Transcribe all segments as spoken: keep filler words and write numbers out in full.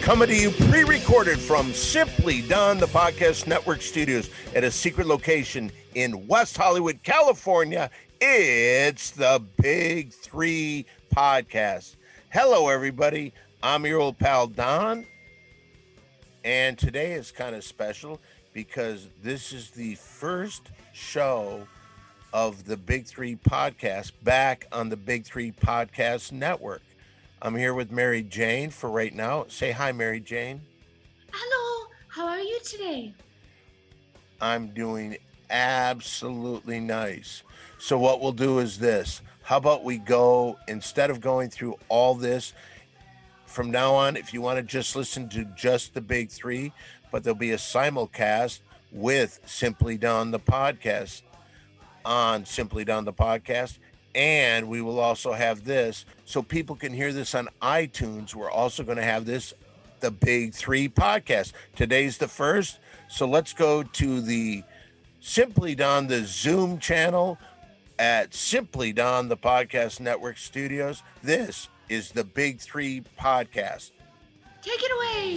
Coming to you pre-recorded from Simply Done, the Podcast Network studios at a secret location in West Hollywood, California. It's the Big Three Podcast. Hello, everybody. I'm your old pal, Don. And today is kind of special because this is the first show of the Big Three Podcast back on the Big Three Podcast Network. I'm here with Mary Jane for right now. Say hi, Mary Jane. Hello. How are you today? I'm doing absolutely nice. So what we'll do is this. How about we go, instead of going through all this, from now on, if you want to just listen to just the Big Three, but there'll be a simulcast with Simply Done, the podcast, on Simply Done, the podcast. And we will also have this, so people can hear this on iTunes. We're also going to have this, the Big Three Podcast. Today's the first, so let's go to the Simply Done, the Zoom channel at Simply Done, the Podcast Network studios. This is the Big Three Podcast. Take it away.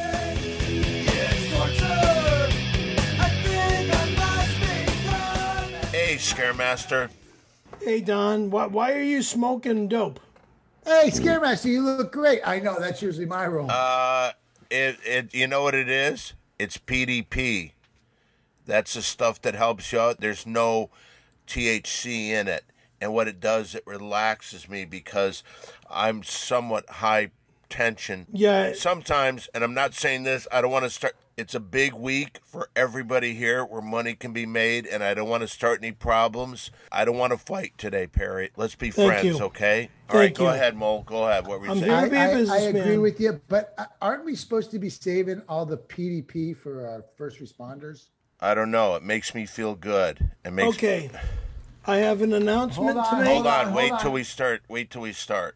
Hey, Scaremaster. Hey, Don, why, why are you smoking dope? Hey, Scaremaster, you look great. I know, that's usually my role. Uh, it, it, you know what it is? It's P D P. That's the stuff that helps you out. There's no T H C in it. And what it does, it relaxes me because I'm somewhat high tension. Yeah. Sometimes, and I'm not saying this, I don't want to start. It's a big week for everybody here where money can be made, and I don't want to start any problems. I don't want to fight today, Perry. Let's be Thank friends, you. okay? All Thank right, go you. ahead, Mo. Go ahead. What were you I'm saying? here I, to be a I, I businessman. agree with you, but aren't we supposed to be saving all the P D P for our first responders? I don't know. It makes me feel good. It makes Okay. I have an announcement Hold on, to make. Hold on. Hold Wait on. till we start. Wait till we start.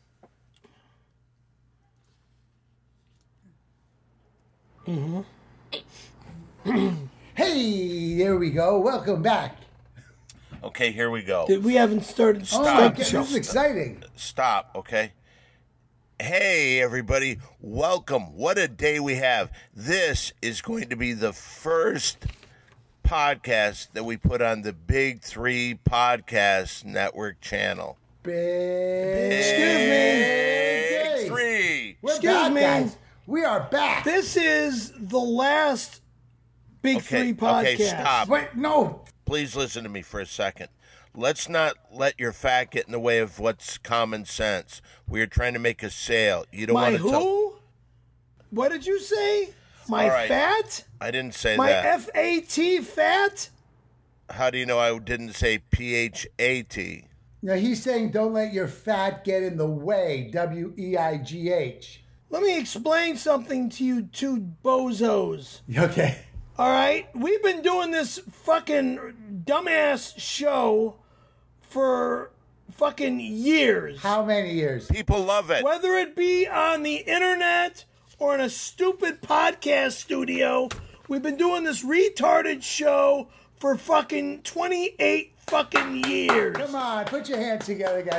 Hey, there we go. Welcome back. Okay, here we go. We haven't started. Oh, Stop. start okay, the show. this is exciting. Stop, okay? Hey, everybody. Welcome. What a day we have. This is going to be the first podcast that we put on the Big Three Podcast Network channel. Big Excuse me. day. Big Three. We're Excuse back, me. guys. We are back. This is the last Big Okay, Three podcast. okay, stop. Wait, no. Please listen to me for a second. Let's not let your fat get in the way of what's common sense. We are trying to make a sale. You don't My want to who? tell. What did you say? My All right. fat? I didn't say My that. F A T fat? How do you know I didn't say P H A T? Now he's saying don't let your fat get in the way. W E I G H. Let me explain something to you two bozos. Okay. All right, we've been doing this fucking dumbass show for fucking years. How many years? People love it. Whether it be on the internet or in a stupid podcast studio, we've been doing this retarded show for fucking twenty-eight fucking years. Come on, put your hands together, guys.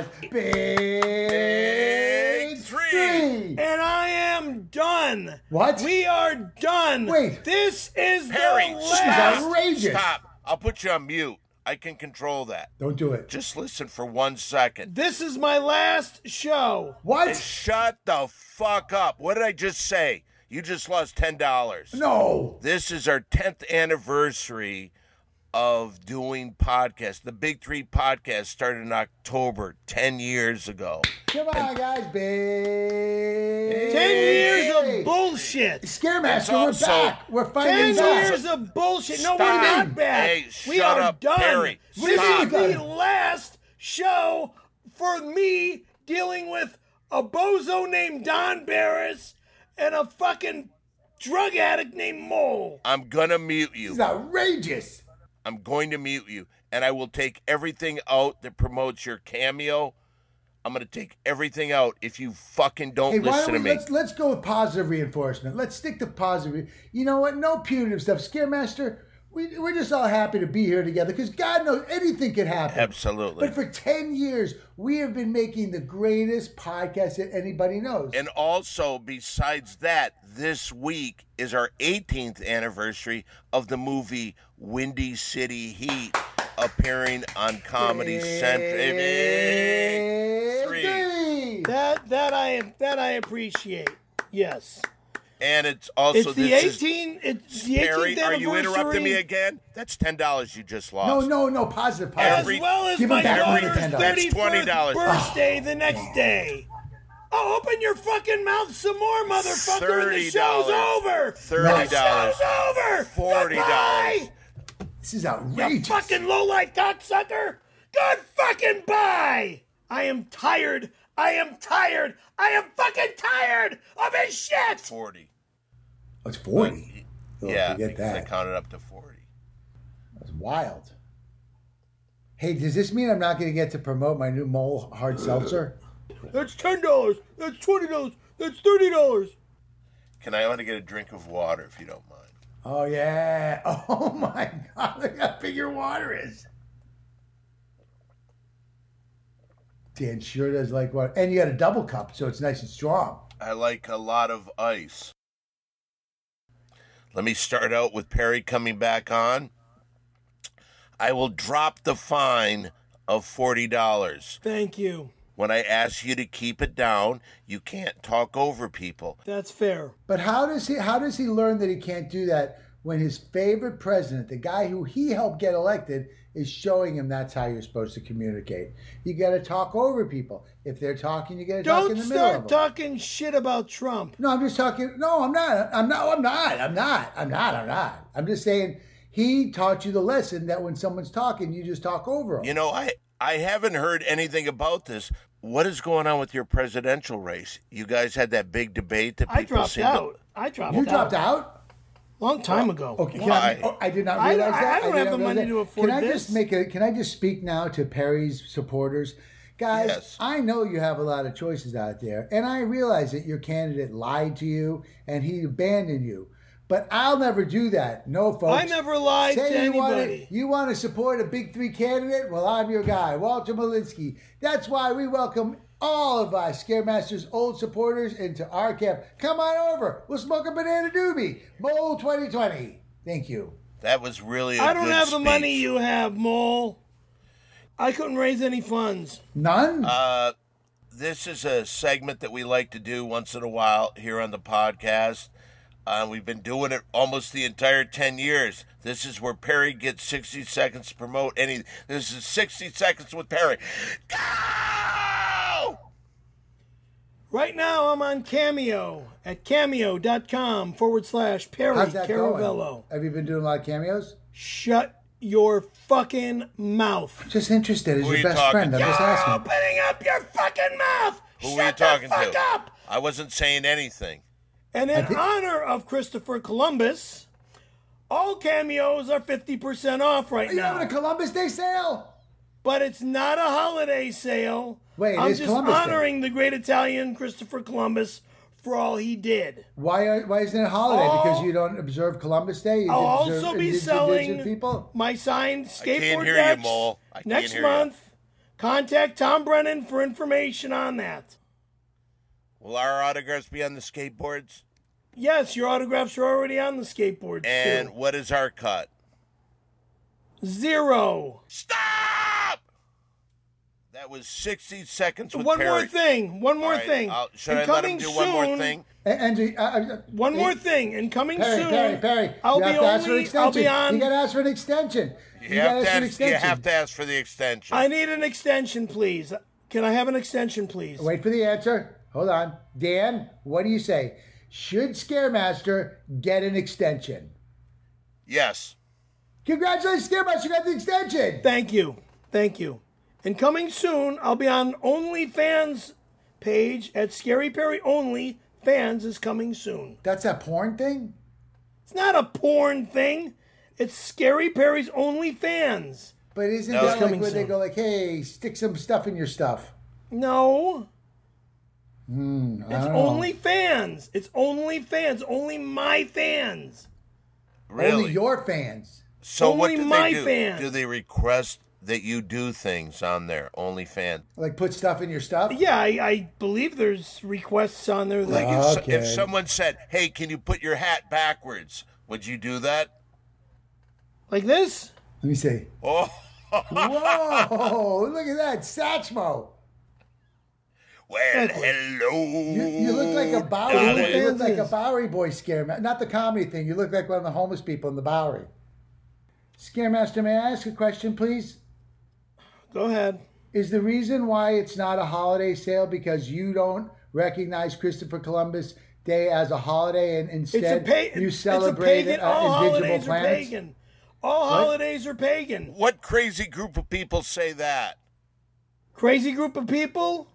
Big Big Three. Three. And I am done. What? We are done. Wait. This is Perry, the stop. last. outrageous. Stop. I'll put you on mute. I can control that. Don't do it. Just listen for one second. This is my last show. And What? shut the fuck up. What did I just say? You just lost ten dollars. No. This is our tenth anniversary of doing podcasts. The Big Three Podcast started in October, ten years ago. Come on, guys. Big. Ten years of bullshit. Scaremaster, we're also- back. We're Ten fighting back. years of bullshit. No, Stop. we're not back. Hey, we shut are up, done. Perry. This Stop. is the last show for me dealing with a bozo named Don Barris and a fucking drug addict named Mole. I'm gonna mute you. This is outrageous. I'm going to mute you, and I will take everything out that promotes your cameo. I'm going to take everything out if you fucking don't Hey, why listen don't to we, me. let's, let's go with positive reinforcement. Let's stick to positive. You know what? No punitive stuff. Scaremaster, we, we're just all happy to be here together because God knows anything could happen. Absolutely. But for ten years, we have been making the greatest podcast that anybody knows. And also, besides that, this week is our eighteenth anniversary of the movie Windy City Heat, appearing on Comedy Central. Three. That that I that I appreciate. Yes. And it's also It's the this eighteen. is, It's the Perry, eighteenth are anniversary. you interrupting me again? That's ten dollars you just lost. No, no, no, positive, positive. As Every- well as Give my him back daughter's every ten dollars. That's twenty thirty-first dollars. birthday the next day. Oh, open your fucking mouth some more, motherfucker, and the show's thirty dollars. over. thirty dollars. The show's over. forty dollars. Goodbye, This is you outrageous. fucking lowlife cocksucker. Good fucking bye. I am tired. I am tired. I am fucking tired of his shit. forty. Oh, it's forty. Oh, Yeah, forget because they that. counted up to forty. That's wild. Hey, does this mean I'm not going to get to promote my new Mole Hard Seltzer? That's ten dollars. That's twenty dollars. That's thirty dollars. Can I want to get a drink of water if you don't mind? Oh, yeah. Oh, my God. Look how big your water is. Dan sure does like water. And you got a double cup, so it's nice and strong. I like a lot of ice. Let me start out with Perry coming back on. I will drop the fine of forty dollars. Thank you. When I ask you to keep it down, you can't talk over people. That's fair. But how does he how does he learn that he can't do that when his favorite president, the guy who he helped get elected, is showing him that's how you're supposed to communicate? You got to talk over people. If they're talking, you got to talk in Don't the middle of start them. talking shit about Trump. No, I'm just talking. No, I'm not. I'm not. I'm not. I'm not. I'm not. I'm not. I'm just saying he taught you the lesson that when someone's talking, you just talk over them. You know, I, I haven't heard anything about this. What is going on with your presidential race? You guys had that big debate that people I dropped seem to- out. I dropped You out. dropped out? Long time ago. Okay, can Why? I, oh, I did not I- realize I- that. I don't did have not the realize money that. to afford Can I this. just make a? Can I just speak now to Perry's supporters, guys? Yes. I know you have a lot of choices out there, and I realize that your candidate lied to you and he abandoned you. But I'll never do that. No, folks. I never lied Say to you want anybody. to, you want to support a big three candidate? Well, I'm your guy, Walter Malinsky. That's why we welcome all of us Scaremaster's old supporters into our camp. Come on over. We'll smoke a banana doobie. Mole twenty twenty. Thank you. That was really a I don't good have the speech. money you have, Mole. I couldn't raise any funds. None? Uh, this is a segment that we like to do once in a while here on the podcast. Uh, we've been doing it almost the entire ten years. This is where Perry gets sixty seconds to promote any. This is sixty seconds with Perry. Go! Right now, I'm on Cameo at cameo.com forward slash Perry How's that Caravello. going? Have you been doing a lot of cameos? Shut your fucking mouth. Just interested as Who are your you best talking friend. I'm to? just You're asking. opening up your fucking mouth. Who Shut were you talking the fuck to? up. I wasn't saying anything. And in think- honor of Christopher Columbus, all cameos are fifty percent off right Are you now. having a Columbus Day sale? But it's not a holiday sale. Wait, it I'm is just Columbus Day. honoring the great Italian Christopher Columbus for all he did. Why? Are, why isn't it a holiday? All- because you don't observe Columbus Day. You I'll observe also be indigenous selling people. my signed can't skateboard hear you, decks Mole. I can't next hear you. month. Contact Tom Brennan for information on that. Will our autographs be on the skateboards? Yes, your autographs are already on the skateboard. And too. what is our cut? Zero. Stop! That was sixty seconds with One Perry. more thing. One more All right, thing. I'll- should And I let him coming do one more soon- thing? And, and uh, uh, One uh, more thing. And coming Perry, soon, Perry, Perry. I'll you be have to ask for an only. extension. I'll be on. You got to ask for an extension. You, You, have, got to to ask for an ask, you extension. have to ask for the extension. I need an extension, please. Can I have an extension, please? Wait for the answer. Hold on. Dan, what do you say? Should Scaremaster get an extension? Yes. Congratulations, Scaremaster, you got the extension. Thank you. Thank you. And coming soon, I'll be on OnlyFans page at Scary Perry Only. Fans is coming soon. That's that porn thing? It's not a porn thing. It's Scary Perry's OnlyFans. But isn't No, that it's like coming where they soon. go like, hey, stick some stuff in your stuff? No, Hmm, I it's don't know. OnlyFans. It's OnlyFans. Only my fans. Really? Only your fans. So what Only do my they do? fans. Do they request that you do things on there? OnlyFans. Like put stuff in your stuff? Yeah, I, I believe there's requests on there. Like That, if, Okay. if someone said, "Hey, can you put your hat backwards?" Would you do that? like this? Let me see. Oh, Whoa, look at that. Satchmo. well, hello. You, you look like a Bowery. darling. You look What's like a this? Bowery boy Scaremaster. Not the comedy thing. You look like one of the homeless people in the Bowery. Scaremaster, may I ask a question, please? Go ahead. Is the reason why it's not a holiday sale because you don't recognize Christopher Columbus Day as a holiday and It's instead a pagan. you It's a celebrate pagan. uh, All individual holidays planets? are pagan. All holidays are pagan. What crazy group of people say that? Crazy group of people.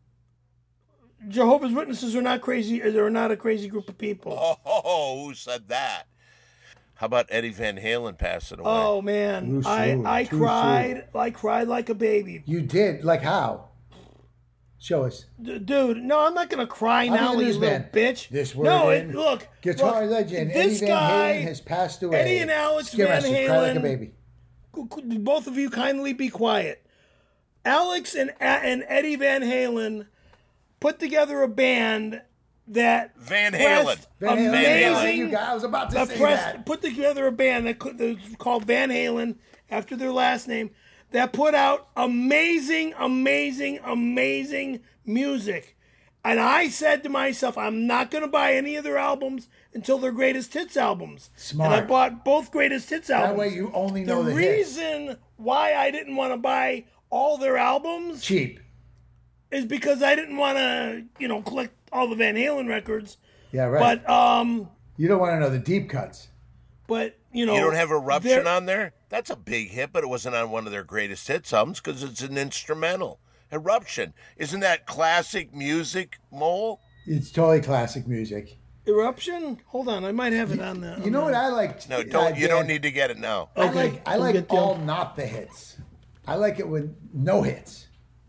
Jehovah's Witnesses are not crazy. They're not a crazy group of people. Oh, who said that? How about Eddie Van Halen passing away? Oh man, Too I soon, I too cried. I cried like a baby. You did? Like how? Show us. D- Dude, no, I'm not gonna cry How now, do you you lose, little man? bitch. This word no, in. it, look, Guitar look, legend this Eddie Van guy, Halen has passed away. Eddie and Alex Van Scaremaster, cry like a Halen- baby. both of you kindly be quiet. Alex and and Eddie Van Halen put together a band that Van pressed Halen. Van Halen. amazing. You guys, I was about to that say pressed- that. put together a band that, could, that was called Van Halen after their last name that put out amazing, amazing, amazing music. And I said to myself, I'm not going to buy any of their albums until their greatest hits albums. Smart. And I bought both greatest hits albums. That way you only know the the hits. reason why I didn't want to buy all their albums Cheap. is because I didn't want to, you know, collect all the Van Halen records. Yeah, right. But um, you don't want to know the deep cuts. but you know, You don't have Eruption they're- on there? That's a big hit, but it wasn't on one of their greatest hits albums because it's an instrumental. Eruption. Isn't that classic music, Mole? It's totally classic music. Eruption. Hold on, I might have it on the. You know what I like? No, uh, don't. You Dan? don't need to get it now. I Okay, like I we'll like get them. all not the hits. I like it with no hits.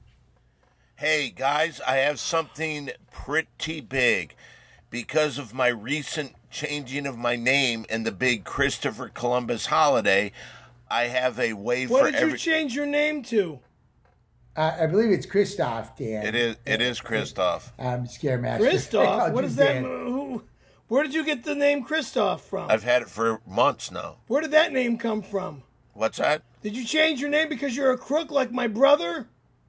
Hey, guys, I have something pretty big. Because of my recent changing of my name and the big Christopher Columbus holiday, I have a way What for did every. you change your name to? Uh, I believe it's Christoph, Dan. It is. It is Christoph. I'm Scaremaster. I Christoph. called What you is that? Dan. Who? Where did you get the name Christoph from? I've had it for months now. Where did that name come from? What's that? Did you change your name because you're a crook like my brother?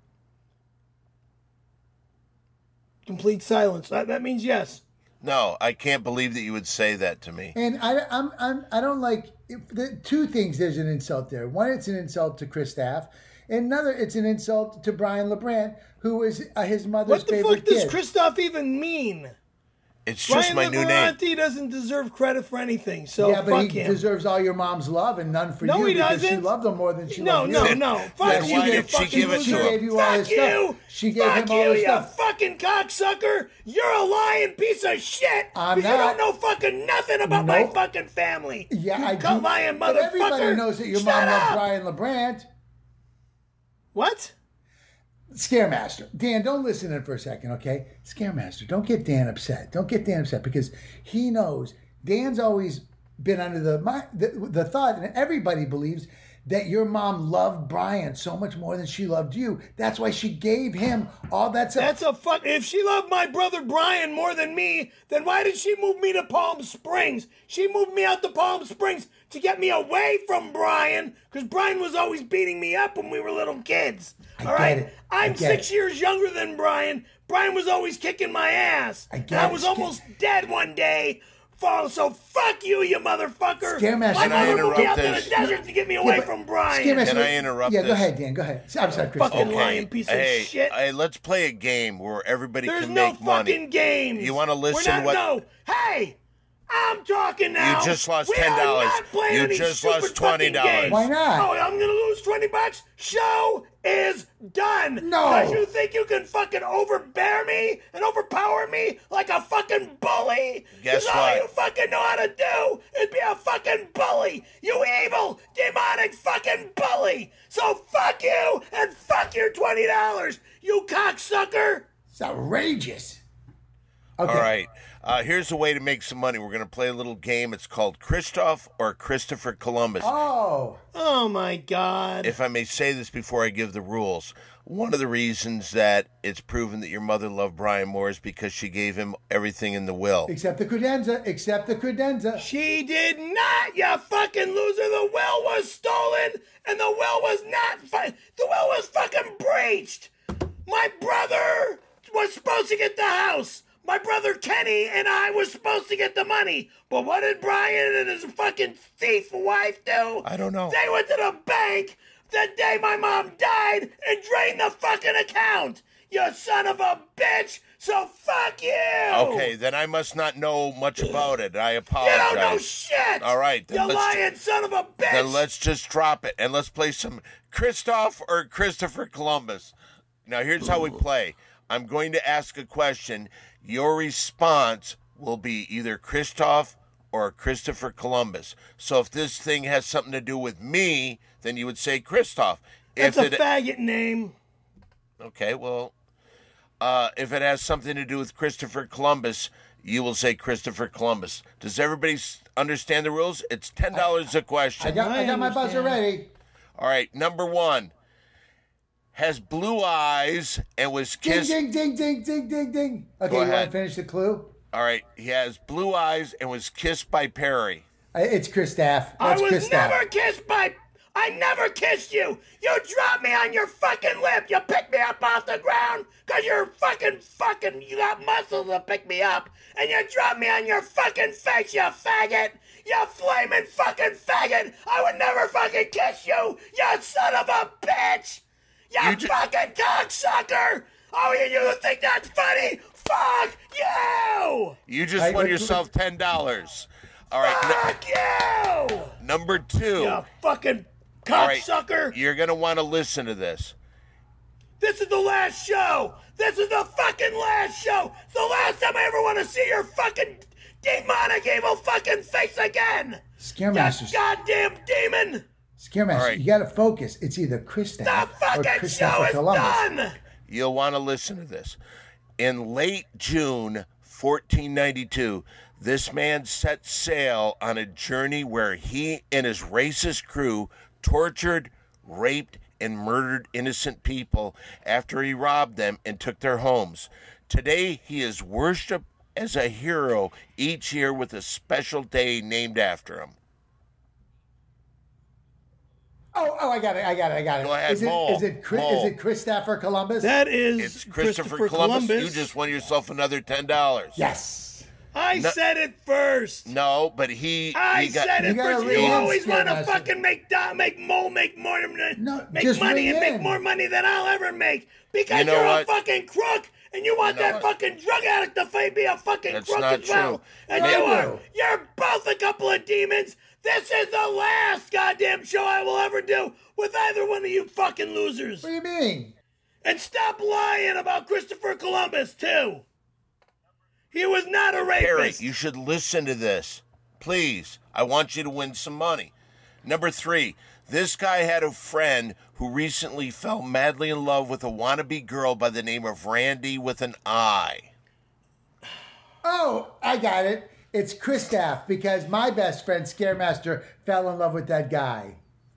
Complete silence. That, that means yes. No, I can't believe that you would say that to me. And I, I'm, I'm, I don't like if the two things. There's an insult there. One, it's an insult to Christoph. And another, it's an insult to Brian LeBrant, who was uh, his mother's What the favorite fuck does kid. Christoph even mean? It's just Brian my new name. Liberanti doesn't deserve credit for anything, so yeah, but fuck he him. deserves all your mom's love and none for No, you he because she doesn't. loved him more than she No, loved no, you. no. Fuck Then you, why you did she fucking give it to She loser. him? gave you all Fuck his you. stuff. She gave Fuck him all you, his you stuff. fucking cocksucker. You're a lying piece of shit. I'm 'cause not. You don't know fucking nothing about my Nope. fucking family. Yeah, you I cunt do. lying But motherfucker. everybody knows that your Shut mom up. loved Brian LeBrant. What? Scaremaster. Dan, don't listen to him for a second, okay? Scaremaster, don't get Dan upset. Don't get Dan upset because he knows Dan's always been under the, mi- the the thought, and everybody believes that your mom loved Brian so much more than she loved you. That's why she gave him all that stuff. That's a fuck. If she loved my brother Brian more than me, then why did she move me to Palm Springs? She moved me out to Palm Springs to get me away from Brian, because Brian was always beating me up when we were little kids. I All get right, it. I I'm get six it. years younger than Brian. Brian was always kicking my ass. I get and I it. was Sca- almost dead one day. Fall, so fuck you, you motherfucker. Scaremaster, My can I mother moved me out to interrupt the this? desert to get me away but from Brian. Scaremaster- Can I interrupt Yeah, go this? ahead, Dan. Go ahead. I'm sorry, Chris. Fucking lying piece of hey, shit. Hey, let's play a game where everybody There's can no make money. fucking games. You wanna listen We're not, what- No. Hey, I'm talking now. You just lost We ten are dollars. not playing You any just stupid lost twenty dollars. fucking games. Why not? Oh, I'm gonna lose twenty bucks. Show is done. No. Because you think you can fucking overbear me and overpower me like a fucking bully? Guess 'Cause all what? you fucking know how to do is be a fucking bully. You evil, demonic fucking bully. So fuck you and fuck your twenty dollars, you cocksucker. It's outrageous. Okay. All right. Uh, here's a way to make some money. We're going to play a little game. It's called Christoph or Christopher Columbus. Oh. Oh my God. If I may say this before I give the rules, one of the reasons that it's proven that your mother loved Brian Moore is because she gave him everything in the will. Except the credenza. Except the credenza. She did not, you fucking loser. The will was stolen, and the will was not. Fu- the will was fucking breached. My brother was supposed to get the house. My brother Kenny and I were supposed to get the money. But what did Brian and his fucking thief wife do? I don't know. They went to the bank the day my mom died and drained the fucking account. You son of a bitch. So fuck you. Okay, then I must not know much about it. I You apologize. don't know shit. All right, then You let's- lying son of a bitch. Then let's just drop it and let's play some Christoph or Christopher Columbus. Now, here's how we play. I'm going to ask a question. Your response will be either Christoph or Christopher Columbus. So if this thing has something to do with me, then you would say Christoph. That's If a it, faggot name. okay, well, uh, if it has something to do with Christopher Columbus, you will say Christopher Columbus. Does everybody s- understand the rules? It's ten dollars a question. I got, I I got my buzzer understand. ready. All right, number one. Has blue eyes and was Ding, kissed. ding, ding, ding, ding, ding, ding. Okay, Go you want ahead. to finish the clue? All right, he has blue eyes and was kissed by Perry. Uh, It's Chris Staff. I That's was Chris Staff. never kissed by. I never kissed you. You dropped me on your fucking lip. You picked me up off the ground because you're fucking fucking. You got muscles to pick me up, and you dropped me on your fucking face, you faggot. You flaming fucking faggot. I would never fucking kiss you. You son of a bitch. You, You ju- fucking cocksucker. Oh, you, you think that's funny? Fuck you. You just I- won I- yourself ten dollars. All right, Fuck you. n- number two. You fucking All right, cocksucker. you're gonna want to listen to this. This is the last show. This is the fucking last show. It's the last time I ever want to see your fucking demonic evil fucking face again. Scare You Masters. goddamn demon. Scare Masters. All right. You got to focus. It's either Chris The Staff or fucking show Christopher is Columbus. done. You'll want to listen to this. In late June fourteen ninety-two, this man set sail on a journey where he and his racist crew tortured, raped, and murdered innocent people after he robbed them and took their homes. Today, he is worshipped as a hero each year with a special day named after him. Oh, oh, I got it. I got it. I got it. Go ahead, is it, Mole. is it Chris, Mole. is it Chris Staff or Columbus? That is It's Christopher, Columbus. You just won yourself another ten dollars. yes. I No- said it first. No, but he. I he got, said You it gotta first. ring You in, always Scare want to Master. fucking make do- make more, make more, No, make just money ring and make in. more money than I'll ever make because You know are what? a fucking crook and you want You know that what? fucking drug addict to fa- be a fucking That's crook not as well. true. And I you do. are. You're both a couple of demons. This is the last goddamn show I will ever do with either one of you fucking losers. What do you mean? And stop lying about Christopher Columbus too. He was not a Perry, rapist. you should listen to this. Please. I want you to win some money. Number three, this guy had a friend who recently fell madly in love with a wannabe girl by the name of Randy with an I. Oh, I got it. It's Chris Staff because my best friend Scaremaster fell in love with that guy.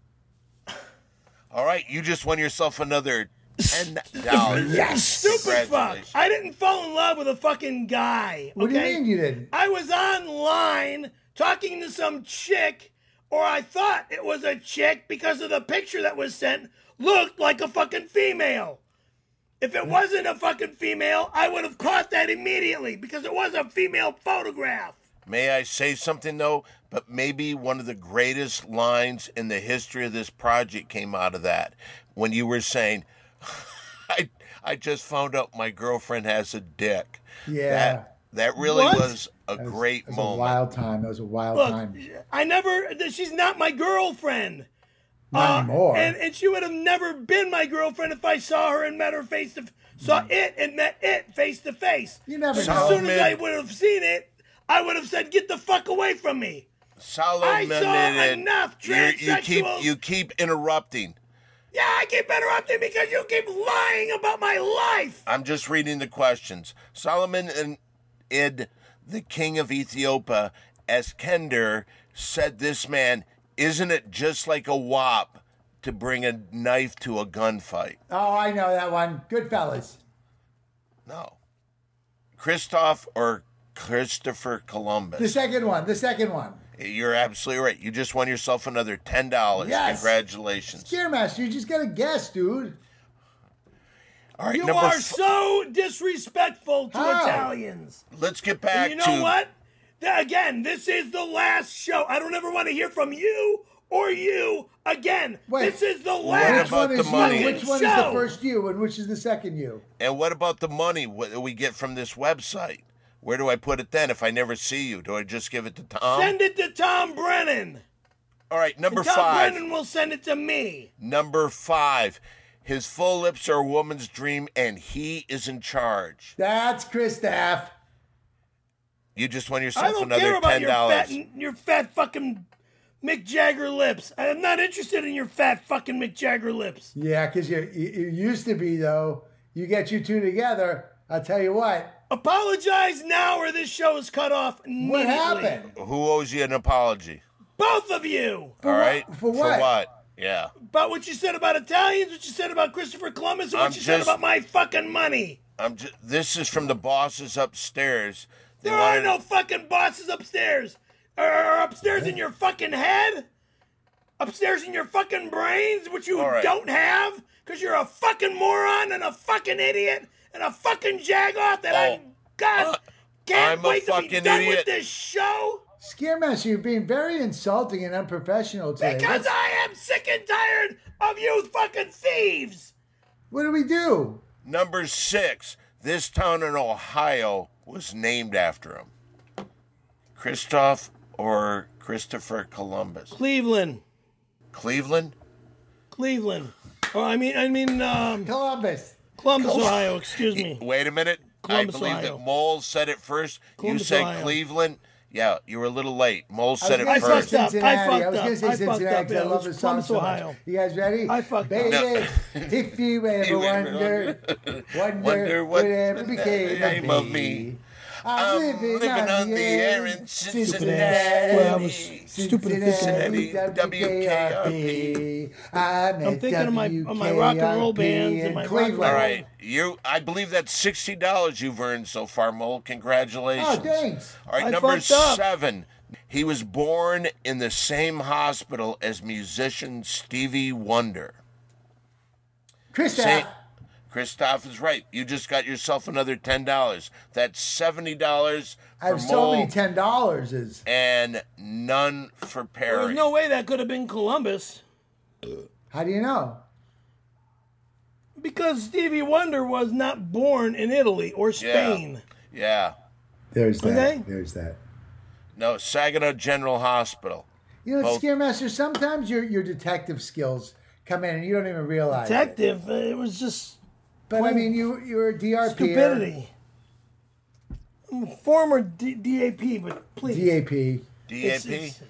All right, you just won yourself another ten dollars. Yes. Stupid fuck. Congratulations. I didn't fall in love with a fucking guy. What do you okay? mean you didn't? I was online talking to some chick, or I thought it was a chick because of the picture that was sent looked like a fucking female. If it wasn't a fucking female, I would have caught that immediately because it was a female photograph. May I say something, though? But maybe one of the greatest lines in the history of this project came out of that. When you were saying, I, I just found out my girlfriend has a dick. Yeah. That, that really What? was a That was- great that was moment. a wild time. That was a wild Look, time. I never, she's not my girlfriend. Not Uh, anymore. And, and she would have never been my girlfriend if I saw her and met her face to saw it and met it face to face. You never As know. soon as I Solomon- would have seen it, I would have said, "Get the fuck away from me." Solomon, I saw enough you're- you keep transsexuals. you keep interrupting. Yeah, I keep interrupting because you keep lying about my life. I'm just reading the questions. Solomon and Id, the king of Ethiopia, Eskender, said this man, isn't it just like a wop to bring a knife to a gunfight? Oh, I know that one. Goodfellas. No. Christoph or Christopher The Columbus? second one. The second one. You're absolutely right. You just won yourself another ten dollars. Yes. Congratulations. Scaremaster, you just got to guess, dude. All right, You number are f- so disrespectful to How? Italians. Let's get back And you know to what? Th- Again, this is the last show. I don't ever want to hear from you or you again. Wait. This is the What last Which about one the is money? you? Which one show. is the first you and which is the second you? And what about the money what we get from this website? Where do I put it then if I never see you? Do I just give it to Tom? Send it to Tom Brennan. All right, number And Tom five. Brennan will send it to me. Number five. His full lips are a woman's dream, and he is in charge. That's Chris Staff. You just won I yourself don't another care about ten your fat, dollars. your fat fucking Mick Jagger lips. I'm not interested in your fat fucking Mick Jagger lips. Yeah, because you, you you used to be, though. You get you two together, I'll tell you what. Apologize now or this show is cut off What immediately. happened? Who owes you an apology? Both of you. All right? what- for what? For what? Yeah. About what you said about Italians, what you said about Christopher Columbus, and what I'm you said just- about my fucking money. I'm just, this is from the bosses upstairs. They There are wanted- no fucking bosses upstairs. Or upstairs in your fucking head? Upstairs in your fucking brains, which you All right. don't have? Because you're a fucking moron and a fucking idiot and a fucking jagoff that I, Oh, God, uh, can't I'm a wait to be fucking done idiot. with this show. Scaremaster, you're being very insulting and unprofessional today. Because What's- I am sick and tired of you fucking thieves. what do we do? Number six. This town in Ohio was named after him. Christoph or Christopher Columbus? Cleveland. Cleveland? Cleveland. Oh, I mean, I mean, um, Columbus. Columbus, Ohio. Excuse me. Wait a minute. Columbus, I believe Ohio. that Mole said it first. Columbus, you said Ohio. Cleveland. Yeah, you were a little late. Mole said it I I was first. gonna fucked say up. I Cincinnati. fucked I was up. going to say I fucked Cincinnati up. because I It love was the song Columbus, so much. Ohio. You guys ready? I fucked up. Baby, No. if you ever You ever wonder, wonder, Wonder what whatever became became of of me. me. I'm, I'm living, living on, on the the air air in Well, I Cincinnati. was stupid at Cincinnati, Cincinnati, W K R P. I'm, I'm thinking of my- of my rock and roll bands and my rock and Cleveland. roll- All right, you. I believe that's sixty dollars you've earned so far, Mole. Congratulations. Oh, thanks. All right, I number fucked up. seven. He was born in the same hospital as musician Stevie Wonder. Chris Say, Staff. Christoph is right. You just got yourself another ten dollars. That's seventy dollars I for have so Mole many ten dollars. Is and none for Perry. There's no way that could have been Columbus how do you know? because Stevie Wonder was not born in Italy or Spain. Yeah. There's that. Okay. There's that. No, Saginaw General Hospital. You know, Both- Scaremaster, sometimes your your detective skills come in and you don't even realize it. Detective, uh, it was just But I mean, you you're a D R P. stupidity. I'm a former D- DAP, but please. D A P. D A It's- P. it's-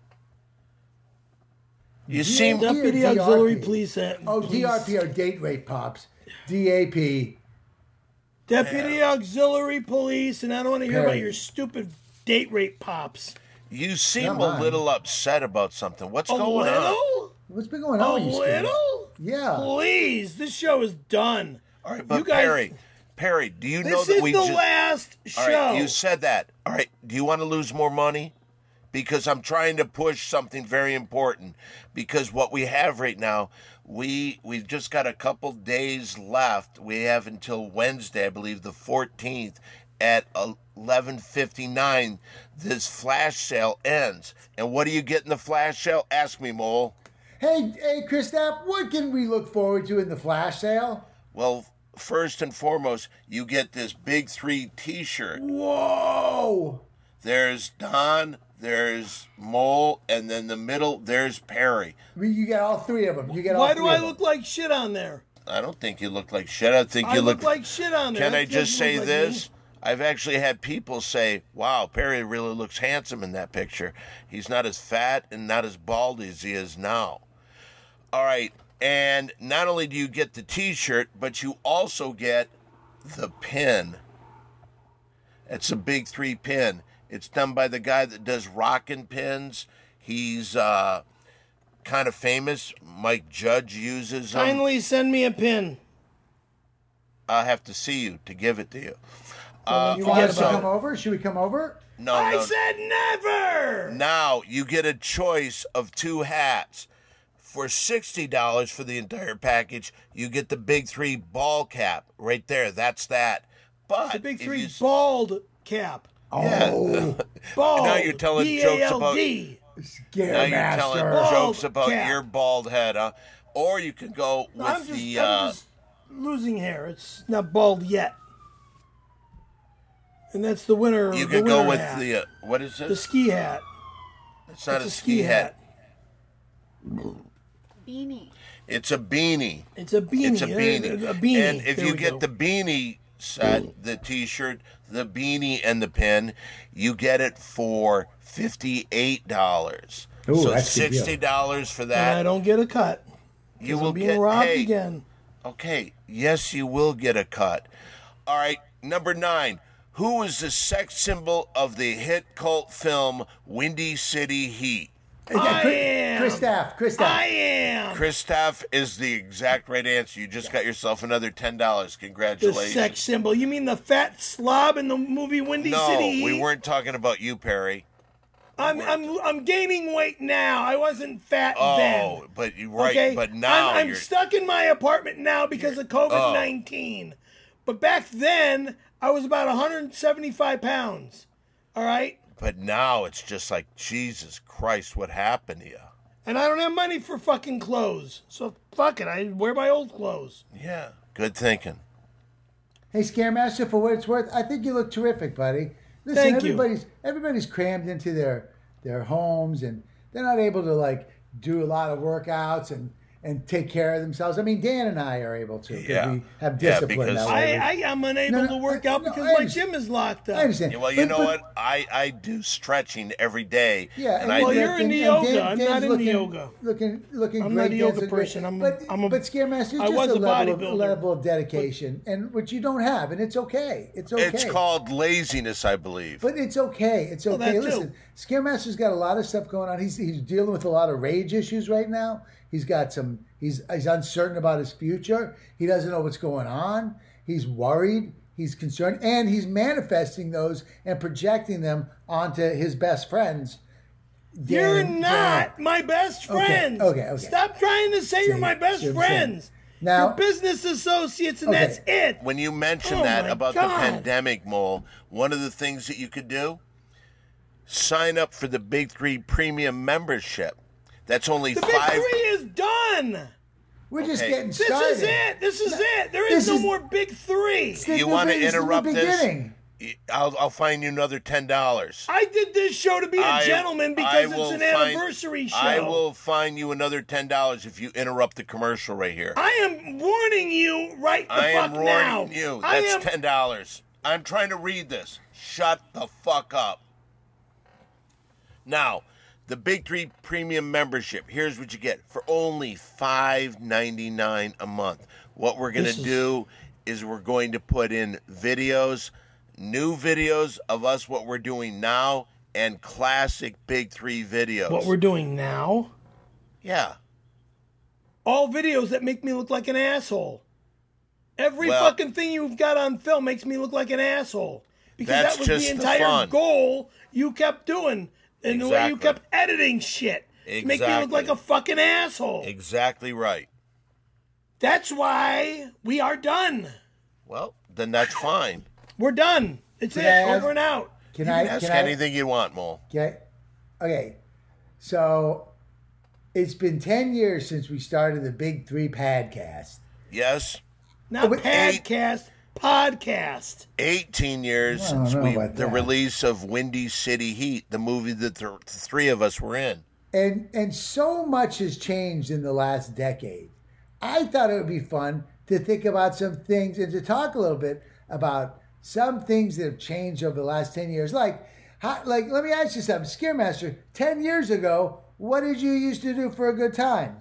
You seem D- Deputy D R P. Auxiliary Police. uh, Oh, police. D R P are date rape pops. D A P. Deputy Auxiliary Police, and I don't want to hear about Perry. your stupid date rape pops. you seem Come a on. little upset about something. What's A going on? little? What's been going A on with you, Scar? little? Yeah. Please, this show is done. All right, but You guys- Perry, Perry, do you know This that is we the just? last show. All right, you said that. All right, do you want to lose more money? Because I'm trying to push something very important. Because what we have right now, we we've just got a couple days left. We have until Wednesday, I believe, the fourteenth at eleven fifty-nine. This flash sale ends. And what do you get in the flash sale? Ask me, Mole. Hey, hey, Chris Stapp, what can we look forward to in the flash sale? Well, first and foremost, you get this big three T-shirt. Whoa! There's Don, there's Mole, and then the middle, there's Perry. I mean, you get all three of them. You get all Why three do I of them. look like shit on there? I don't think you look like shit. I think I you look look. like shit on there. Can That I just doesn't say look like me. this? I've actually had people say, wow, Perry really looks handsome in that picture. He's not as fat and not as bald as he is now. All right. And not only do you get the T-shirt, but you also get the pin. It's a big three pin. It's done by the guy that does rockin' pins. He's uh, kind of famous. Mike Judge uses them. Kindly send me a pin. I'll have to see you to give it to you. Well, Uh, you You want us to about come over? Should we come over? no, I no. said never. Now you get a choice of two hats. For sixty dollars for the entire package, you get the big three ball cap right there. That's that. But The big if three you s- bald cap. yeah. Bald. Now you're telling B jokes A L about- D. now you're telling Scaremaster. Bald jokes about cap. your bald head, huh? Or you can go with I'm just, the. I'm Uh, just losing hair. It's not bald yet. And that's the winner. you the can go winner with hat. the. Uh, what is the it? ski hat. It's not It's a ski hat. Beanie. It's a beanie. It's a beanie. It's a beanie. A, a beanie. And if There you we get go. the beanie set, the T-shirt, the beanie, and the pin, you get it for fifty-eight dollars. Ooh, So that's a good deal. sixty dollars for and I that. don't get a cut. You 'Cause will I'm being get. robbed Hey, again. okay. Yes, you will get a cut. All right. Number nine. Who is the sex symbol of the hit cult film Windy City Heat? I Chris, am. Chris Staff. Chris Staff. I am. Christoph is the exact right answer. You just got yourself another ten dollars. The Congratulations. sex symbol. You mean the fat slob in the movie Windy no, City? we Heat? weren't talking about you, Perry. I'm I'm I'm gaining weight now. I wasn't fat Oh, then. but you right. Okay, But now I'm, I'm you're. stuck in my apartment now because of COVID nineteen. But back then, I was about one hundred seventy-five pounds. All right, But now it's just like Jesus Christ. What happened to you? and I don't have money for fucking clothes, so fuck it. I wear my old clothes. Yeah. Good thinking. Hey, Scaremaster, for what it's worth, I think you look terrific, buddy. Listen, Thank you. everybody's everybody's crammed into their their homes, and they're not able to like do a lot of workouts and and take care of themselves. I mean, Dan and I are able to because Yeah. we have Yeah, discipline. because- that way. I, I am unable No, no, to work I- out no, because I my understand. gym is locked up. I understand. Yeah, well, you But- know but- what? I, I do stretching every day. Yeah, and I well, do. you're in the yoga. I'm not in the looking, yoga. Looking, looking I'm great. not a yoga Dan's looking great. person. I'm a- but, I'm a- but Scaremaster, it's I just was a a level of, bodybuilder. level of dedication, and which you don't have, and it's okay. It's okay. It's called laziness, I believe. But it's okay. It's Well, that okay. too. Listen, Scaremaster's got a lot of stuff going on. He's he's dealing with a lot of rage issues right now. He's got some. He's he's uncertain about his future. He doesn't know what's going on. He's worried. He's concerned, and he's manifesting those and projecting them onto his best friends. Dan You're and- not my best Okay, friends. okay, okay. Stop trying to say you're See, my best see what I'm saying? friends. Now- You're business associates, and Okay. that's it. when you mention Oh that my about God. the pandemic, Mole, one of the things that you could do, sign up for the Big Three Premium membership. That's only The big five. three is done. We're just Okay. getting This started. is it. This is it. There this is no is- more big three. This is You the- want to this is the interrupt this? beginning. I'll, I'll find you another ten dollars. I did this show to be a I- gentleman because I it's will an find- anniversary show. I will fine you another ten dollars if you interrupt the commercial right here. I am warning you right the I fuck am warning now. you. I That's am, ten dollars. I'm trying to read this. Shut the fuck up. Now, the Big Three Premium membership. Here's what you get for only five ninety-nine a month. What we're gonna This is- do is we're going to put in videos, new videos of us, what we're doing now, and classic Big Three videos. what we're doing now. yeah. All videos that make me look like an asshole. Every Well- fucking thing you've got on film makes me look like an asshole. Because That's that was just the the entire fun. goal you kept doing. And the way you Exactly. kept editing shit. To make me look Exactly. like a fucking asshole. Exactly right. That's why we are done. Well, then that's fine. We're done. It's Can it. I ask- Over and out. Can You I can ask can I, anything you want, Mole. Okay. Okay. So it's been ten years since we started the Big Three Podcast. Yes. Not but- podcast, podcast. eighteen years I don't since know we about the that. release of Windy City Heat, the movie that the, the three of us were in. And and so much has changed in the last decade. I thought it would be fun to think about some things and to talk a little bit about some things that have changed over the last ten years. Like, how, like let me ask you something. Scaremaster, ten years ago, what did you used to do for a good time?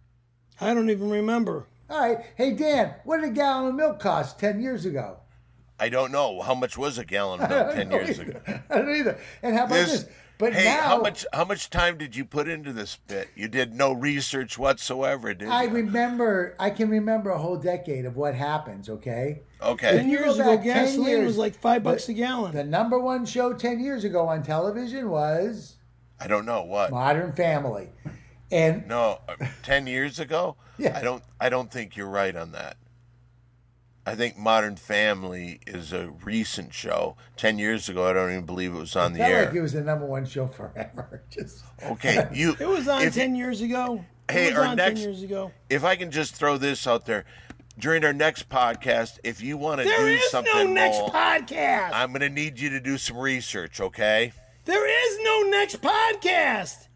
I don't even remember. All right. Hey, Dan, what did a gallon of milk cost ten years ago? I don't know. How much was a gallon of milk ten years ago? I don't either. And how about This- this? But hey, now, how much how much time did you put into this bit? You did no research whatsoever, did you? I remember, I can remember a whole decade of what happens, okay? okay. Ten you go years ago, back ten gasoline years, was like five bucks the- a gallon. The number one show ten years ago on television was I don't know what. Modern Family. And No, uh, ten years ago. Yeah. I don't. I don't think you're right on that. I think Modern Family is a recent show. Ten years ago, I don't even believe it was on the felt air. like it was the number one show forever. Just Okay, you. It was on if, ten years ago. It Hey, was our on next- ten years ago. If I can just throw this out there, during our next podcast, if you want to There do is something no next more, podcast. I'm going to need you to do some research. Okay. There is no next podcast.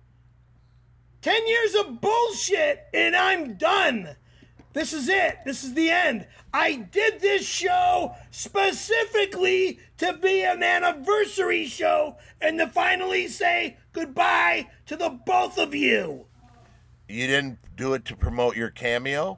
Ten years of bullshit, and I'm done. This is it. This is the end. I did this show specifically to be an anniversary show and to finally say goodbye to the both of you. You didn't do it to promote your cameo.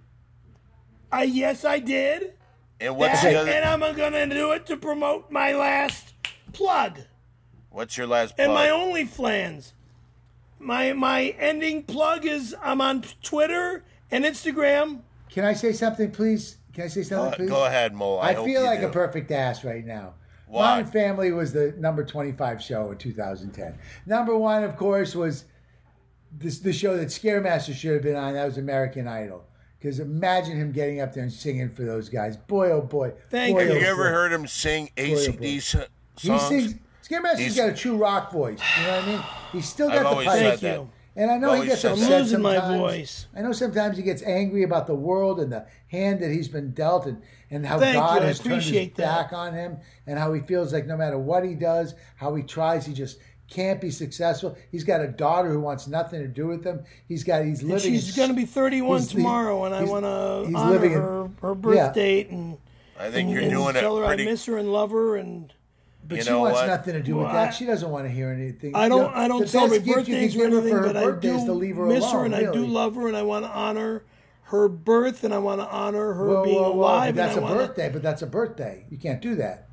I yes, I did. And what's That, the other? and I'm gonna do it to promote my last plug What's your last plug? and my OnlyFans. My my ending plug is I'm on Twitter and Instagram. Can I say something, please? Can I say something, Go, please? go ahead, Mo. I, I, hope feel you like do. a perfect ass right now. Why? Modern Family was the number twenty-five show in two thousand ten. Number one, of course, was this the show that Scaremaster should have been on. That was American Idol. Because imagine him getting up there and singing for those guys. Boy, oh boy. Thank boy, you. Have oh you ever boy. heard him sing A C D s- He songs? sings. Scaremaster's He's- got a true rock voice. You know what I mean? He's still got I've the always pipe. said Thank that. you. And I know he Always gets said upset that. I'm losing my sometimes. voice. I know sometimes he gets angry about the world and the hand that he's been dealt and, and how Thank God you. I has turned his appreciate that. back on him and how he feels like no matter what he does, how he tries, he just can't be successful. He's got a daughter who wants nothing to do with him. He's got he's And living. she's going to be thirty-one he's the- tomorrow, and I he's- want to he's honor living in- her, her birth Yeah. date and, I think and, you're and doing tell it her pretty. I miss her and love her. And But You she know wants what? nothing to do with Well, that. I- She doesn't want to hear anything. I You don't know, I the don't best celebrate gift you birthdays can or give her anything, for her but I birthday is to do leave her miss alone, her and I do really. love her, and I want to honor her birth, and I want to honor her Whoa, being whoa, whoa, alive. but that's and a I wanna, birthday. But that's a birthday. You can't do that.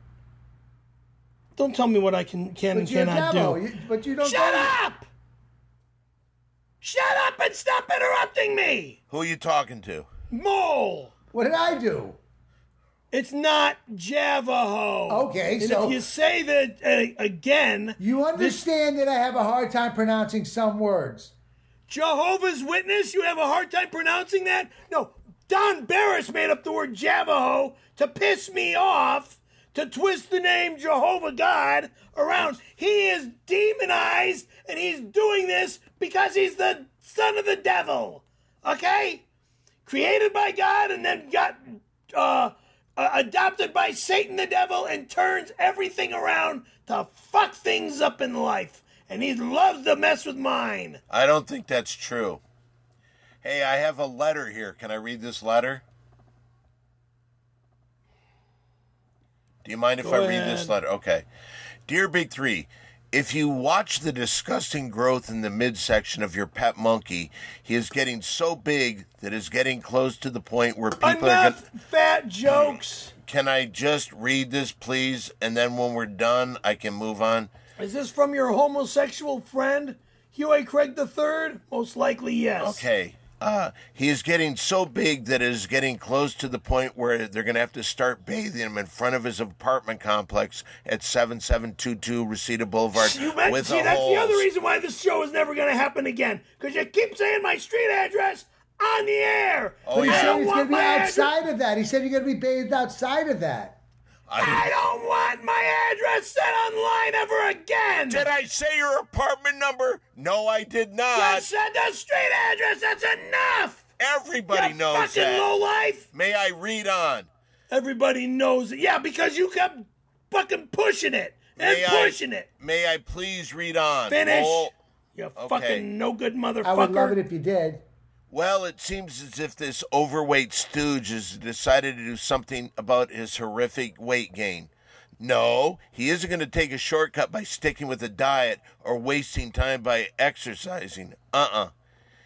Don't tell me what I can can and But you're a cannot demo. do. You, but you don't. Shut go- up! Shut up and stop interrupting me, Who are you talking to? Mole. What did I do? It's not Javaho. Okay, and so- if you say that uh, again, You understand that I have a hard time pronouncing some words. Jehovah's Witness, you have a hard time pronouncing that? No, Don Barris made up the word Javaho to piss me off, to twist the name Jehovah God around. He is demonized, and he's doing this because he's the son of the devil. Okay? Created by God and then got uh, uh, adopted by Satan the devil and turns everything around to fuck things up in life. And he loves to mess with mine. I don't think that's true. Hey, I have a letter here. Can I read this letter? Do you mind if Go I read ahead. this letter? Okay. Dear Big Three, if you watch the disgusting growth in the midsection of your pet monkey, he is getting so big that is getting close to the point where people are Enough going. fat jokes. Can I just read this, please? And then when we're done, I can move on. Is this from your homosexual friend, Hugh A. Craig the Third? Most likely, yes. Okay. Uh, he is getting so big that it is getting close to the point where they're going to have to start bathing him in front of his apartment complex at seven seven two two Reseda Boulevard You meant, with see, a that's the other holes. reason why this show is never going to happen again. Because you keep saying my street address on the air. Oh, But he yeah. I said don't he's want going to be my address. outside of that. He said you're going to be bathed outside of that. I don't want my address said online ever again. Did I say your apartment number? No, I did You not. said the street address. That's enough. Everybody you knows fucking that. low life. May I read on? Everybody knows it. Yeah, because you kept fucking pushing it and May I- pushing it. May I please read on? Finish. Oh, You Okay. fucking no good motherfucker. I would love it if you did. well, it seems as if this overweight stooge has decided to do something about his horrific weight gain. No, he isn't going to take a shortcut by sticking with a diet or wasting time by exercising. Uh-uh.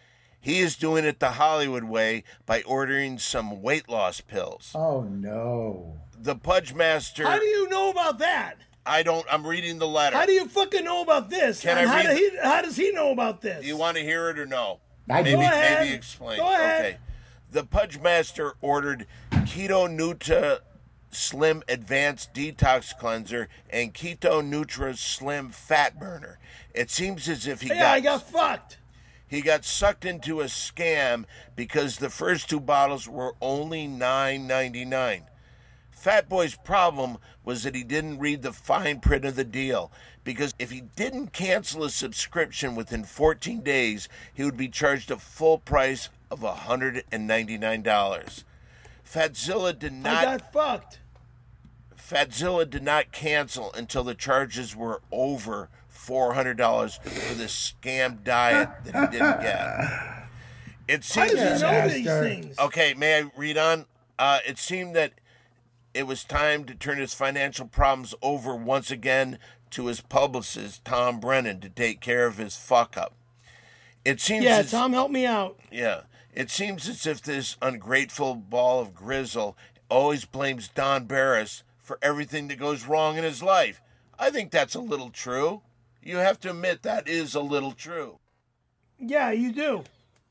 He is doing it the Hollywood way by ordering some weight loss pills. Oh, no. The Pudge Master... How do you know about that? I don't... I'm reading the letter. How do you fucking know about this? Can And I how, read do he, how does he know about this? Do you want to hear it or no? I do. maybe, Go ahead. maybe explain. Go ahead. Okay. The Pudge Master ordered Keto Nutra Slim Advanced Detox Cleanser and Keto Nutra Slim Fat Burner. It seems as if he yeah, got... I got fucked. He got sucked into a scam because the first two bottles were only nine ninety-nine. Fat Boy's problem was that he didn't read the fine print of the deal, because if he didn't cancel a subscription within fourteen days, he would be charged a full price of one hundred ninety-nine dollars. Fatzilla did I not got fucked. Fatzilla did not cancel until the charges were over four hundred dollars for this scam diet that he didn't get. It How seems does he know Master. these things? Okay, may I read on? Uh, it seemed that it was time to turn his financial problems over once again to his publicist, Tom Brennan, to take care of his fuck-up. It seems Yeah, as, Tom, help me out. yeah, it seems as if this ungrateful ball of grizzle always blames Don Barris for everything that goes wrong in his life. I think that's a little true. You have to admit that is a little true. Yeah, you do.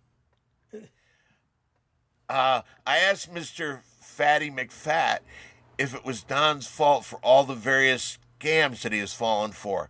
Uh, I asked Mister Fatty McFat if it was Don's fault for all the various scams that he has fallen for.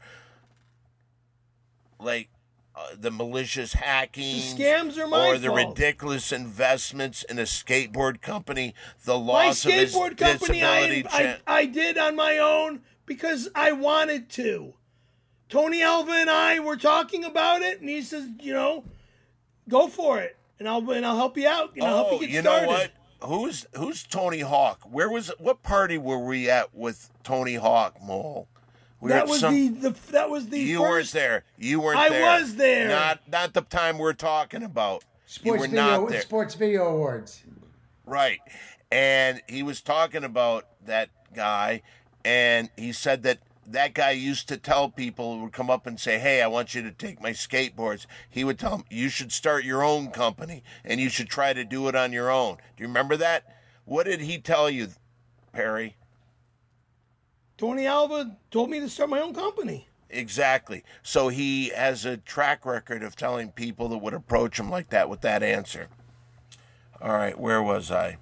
Like uh, the malicious hacking. The scams are my Or the fault. ridiculous investments in a skateboard company. The My loss of his skateboard company, I, disability. I, cha- I did on my own because I wanted to. Tony Alva and I were talking about it, and he says, you know, go for it, and I'll and I'll help you out. You know, oh, help you get you started. know what? Who's who's Tony Hawk? Where was what party were we at with Tony Hawk, Mole? We were that at was some- the, the that was the You first. weren't there. You weren't I there. was there. Not not the time we're talking about. you Sports were video, not there. Sports Video Awards. Right. And he was talking about that guy, and he said that that guy used to tell people who would come up and say, hey, I want you to take my skateboards. He would tell them, you should start your own company, and you should try to do it on your own. Do you remember that? What did he tell you, Perry? Tony Alva told me to start my own company. Exactly. So he has a track record of telling people that would approach him like that with that answer. All right, where was I?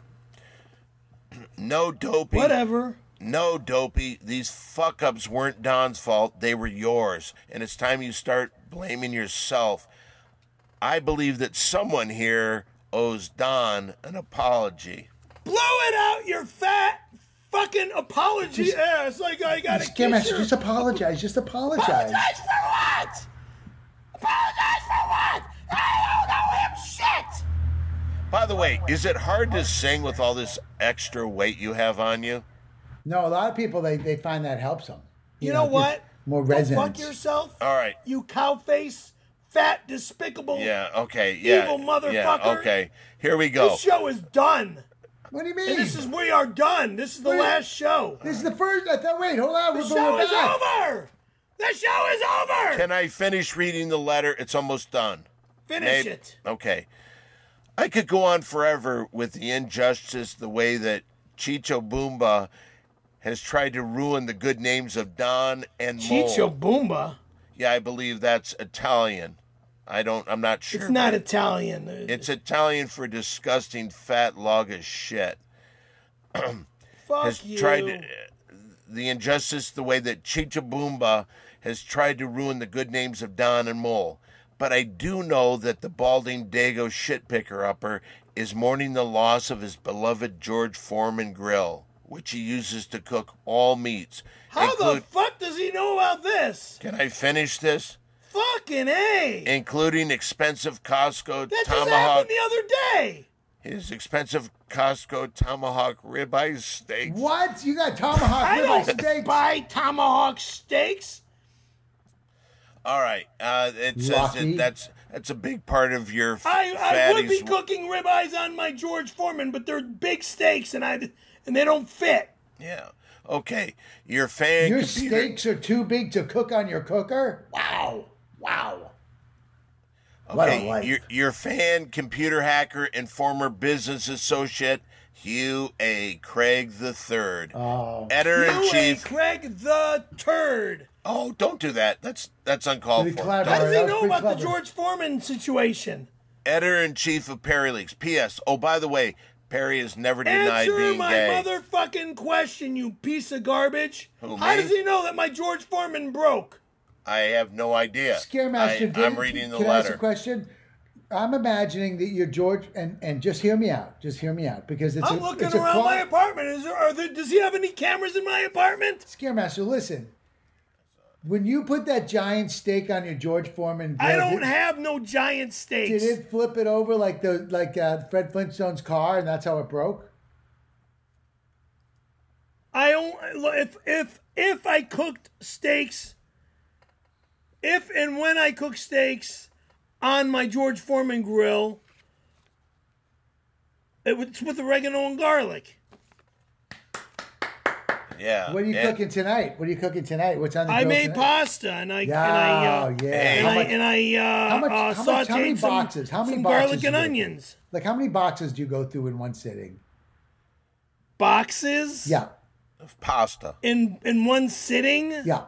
No, Dopey. Whatever. No, Dopey. These fuck-ups weren't Don's fault. They were yours. And it's time you start blaming yourself. I believe that someone here owes Don an apology. Blow it out, your fat fucking apology Just- ass. Like I got to Scam Master, just apologize. Just apologize. Apologize for what? Apologize for what? I don't know him shit. By the way, is it hard to sing with all this extra weight you have on you? No, a lot of people, they, they find that helps them. You know gives what? More Go resonance. fuck yourself. All right. You cow face, fat, despicable. Yeah, okay, yeah. Evil motherfucker. Yeah, okay. Here we go. This show is done. What do you mean? And this is we are done. This is the Wait. last show. This is the first. I thought, wait, hold on. The We're show going is back. over. The show is over. Can I finish reading the letter? It's almost done. Finish Maybe- it. Okay. I could go on forever with the injustice, the way that Chicho Boomba has tried to ruin the good names of Don and Mole. Chicho Boomba. Yeah, I believe that's Italian. I don't, I'm not sure. It's not Italian. It's Italian for disgusting fat log of shit. Fuck has you. tried to, the injustice, the way that Chicha Boomba has tried to ruin the good names of Don and Mole. But I do know that the balding Dago shit picker upper is mourning the loss of his beloved George Foreman grill, which he uses to cook all meats. How include- the fuck does he know about this? Can I finish this? Fucking A. Including expensive Costco That just tomahawk, happened the other day. his expensive Costco tomahawk ribeye steaks. What? You got tomahawk I ribeye don't steaks? buy tomahawk steaks. All right, uh, it says Lucky. that that's that's a big part of your f- I, I would be fatties- cooking ribeyes on my George Foreman, but they're big steaks and I and they don't fit. Yeah. Okay. Your fan Your computer. steaks are too big to cook on your cooker? Wow. Wow. What a Okay, life. your, your fan, computer hacker, and former business associate, Hugh A. Craig the Third, Oh. editor-in-chief. Craig the Turd. Oh, don't do that. That's that's uncalled Pretty for. clever. How does he That was know pretty about the clever. George Foreman situation? Editor-in-chief of Perry Leaks. P S. Oh, by the way, Perry has never denied Answer being my gay. motherfucking question, you piece of garbage. Who, How me? does he know that my George Foreman broke? I have no idea. Scaremaster, I, did, I'm reading the can I ask a letter. question? I'm imagining that you're George, and, and just hear me out. Just hear me out, because it's I'm a, looking it's a around qual- my apartment. Is there, are there? Does he have any cameras in my apartment? Scaremaster, listen. When you put that giant steak on your George Foreman grill, I don't did, have no giant steaks. did it flip it over like the like uh, Fred Flintstone's car, and that's how it broke? I don't. If if if I cooked steaks, if and when I cook steaks on my George Foreman grill, it was it's with oregano and garlic. Yeah. What are you and- cooking tonight? What are you cooking tonight? What's on the I grill made tonight? pasta and I Yeah, and I uh, yeah. and, How I, much- and I uh, how much- uh, how much- how many sauteed some, boxes? How many some boxes garlic you and make? onions. Like, how many boxes do you go through in one sitting? Boxes. Yeah, of pasta. In in one sitting. yeah.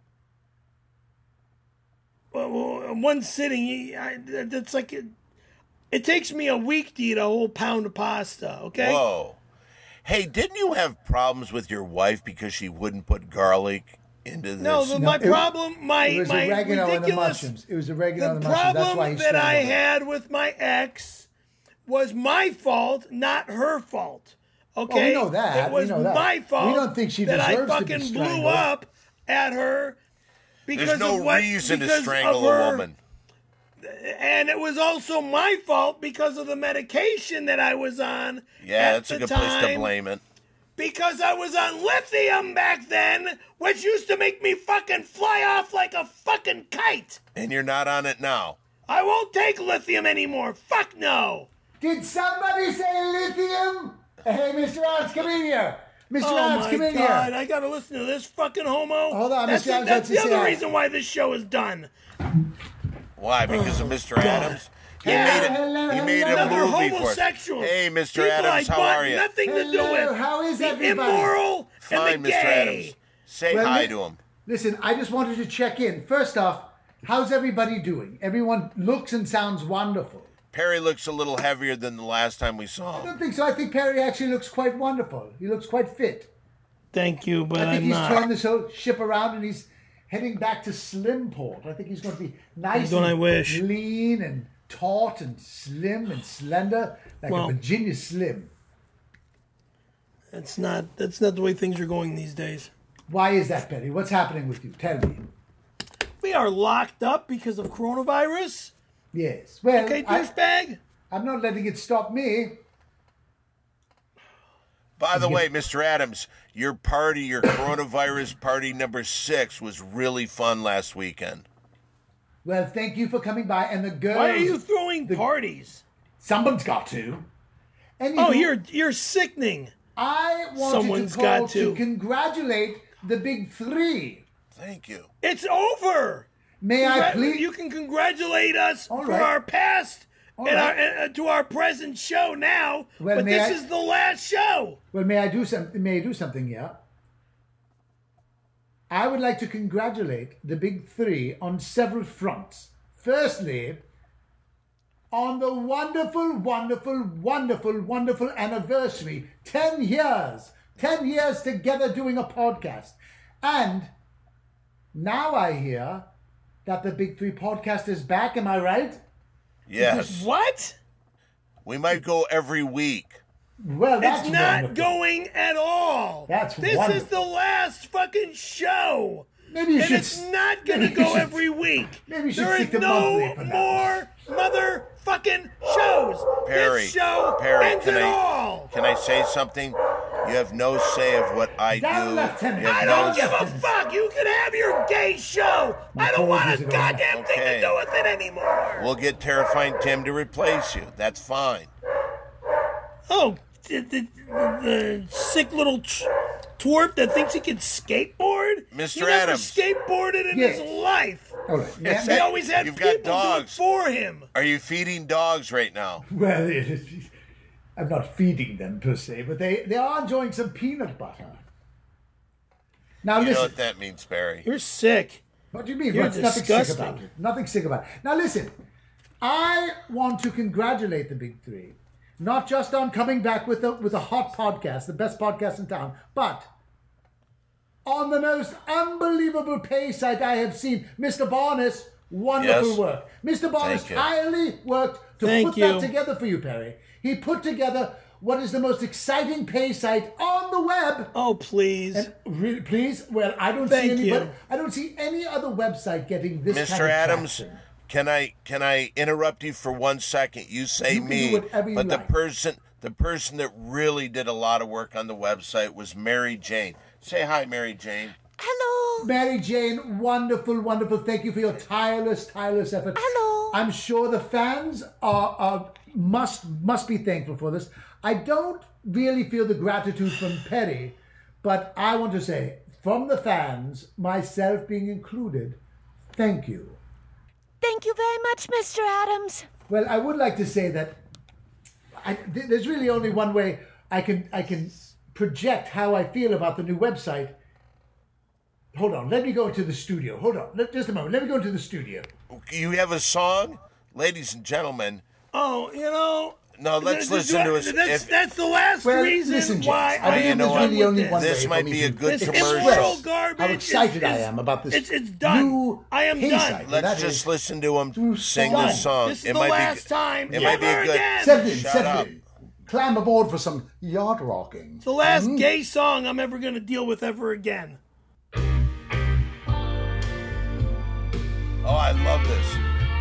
Well, well, one sitting. I, that's like it, it takes me a week to eat a whole pound of pasta. Okay. Whoa. Hey, didn't you have problems with your wife because she wouldn't put garlic into this? No, the, No, my it- problem, my It was my oregano and the ridiculous. mushrooms. It was oregano The and the mushrooms. That's why problem he that I strangled her. had with my ex was my fault, not her fault. Okay, know that. It We was know that. my fault. We don't think she that I deserves to be fucking blew strangled. up at her because There's no of what, reason to because strangle of a her- woman. And it was also my fault because of the medication that I was on. Yeah, at that's a the good place to time, blame it. Because I was on lithium back then, which used to make me fucking fly off like a fucking kite. And you're not on it now. I won't take lithium anymore. Fuck no. Did somebody say lithium? Hey, Mister Adams, come in here. Mister Oh Adams, my come in God, here. I gotta listen to this fucking homo. Hold on, that's Mister Adams, That's let's the just other say- reason why this show is done. Why? Because of Mister Adams? He Yeah. made, Hello, a, he made a Another movie for us. homosexual. Hey, Mister People Adams, I how want are you? Nothing to do Hello, with how is the everybody? immoral Fine, and the Mister gay. Adams. Say Well, hi li- to him. Listen, I just wanted to check in. First off, how's everybody doing? Everyone looks and sounds wonderful. Perry looks a little heavier than the last time we saw I him. don't think so. I think Perry actually looks quite wonderful. He looks quite fit. Thank you, but I think I'm he's not. turned this whole ship around and he's heading back to Slimport. I think he's going to be nice Don't and I wish. lean and taut and slim and slender, like Well- a Virginia Slim. That's not. That's not the way things are going these days. Why is that, Perry? What's happening with you? Tell me. We are locked up because of coronavirus. Yes. Well, Okay, I, douchebag. I'm not letting it stop me. By the way, Mister Adams, your party, your coronavirus party number six, was really fun last weekend. Well, thank you for coming by. And the girls. Why are you throwing parties? Someone's got to. And Oh, you're you're sickening. I wanted Someone's to call got to. to congratulate the big three. Thank you. It's over. May I Congra- please? You can congratulate us All for right. our past All and right. our, uh, to our present show now, Well, but may this I- is the last show. Well, may I do something? May I do something here? I would like to congratulate the big three on several fronts. Firstly, on the wonderful, wonderful, wonderful, wonderful anniversary. Ten years. Ten years together doing a podcast. And now I hear that the Big Three podcast is back. Am I right? Yes. What? We might go every week. Well, that's It's not wonderful. going at all. That's This is wonderful. the last fucking show. Maybe you And should. it's not going maybe to you go should- every week. maybe you should There stick is to no monthly for now. more motherfucking shows. Perry, This show Perry, ends can it I all. can I say something? You have no say of what I Down, do. Lieutenant. You have I no don't give a fuck. You can have your gay show. I don't cold want a is going. goddamn thing Okay. to do with it anymore. We'll get Terrifying Tim to replace you. That's fine. Oh, the, the, the sick little ch- twerp that thinks he can skateboard? Mister He never Adams. skateboarded in Yes. his life. All right. It's He that- always had You've people got dogs. do it for him. Are you feeding dogs right now? Well, it is, I'm not feeding them per se, but they, they are enjoying some peanut butter. Now You know listen. what that means, Barry. You're sick. What do you mean? You're What's nothing sick disgusting. about it? Nothing sick about it. Now listen, I want to congratulate the Big Three, not just on coming back with a with a hot podcast, the best podcast in town, but on the most unbelievable pay site I have seen. Mister Barnes, wonderful Yes. work. Mister Barnes Thank you. tirelessly worked to Thank put you. that together for you, Perry. He put together what is the most exciting pay site on the web. Oh, please. And really, please, well, I don't Thank see anybody. you. I don't see any other website getting this Mister kind of Adams, traction. can I can I interrupt you for one second? You say You can me, do whatever you but the like. person the person that really did a lot of work on the website was Mary Jane. Say hi, Mary Jane. Hello. Mary Jane, wonderful, wonderful. Thank you for your tireless, tireless effort. Hello. I'm sure the fans are, are must must be thankful for this. I don't really feel the gratitude from Perry, but I want to say, from the fans, myself being included, thank you. Thank you very much, Mister Adams. Well, I would like to say that I, th- there's really only one way I can I can project how I feel about the new website. Hold on, let me go into the studio. Hold on, let, just a moment. Let me go into the studio. You have a song, ladies and gentlemen. Oh, you know. No, let's th- th- listen to us. That's, If- that's the last Well, reason listen, James, why I I think you am know done what? there's really with only this. one This way might for me be to a good This commercial. immoral garbage. How excited is, I am about this It's, it's done. new I am pay done. site. Let's That just is- listen to him sing Done. the song. This is it the might last be, time. It might be Never a good. again. Seven, Shut seven. up. Climb aboard for some yard rocking. It's the last gay song I'm ever going to deal with ever again. Oh, I love this.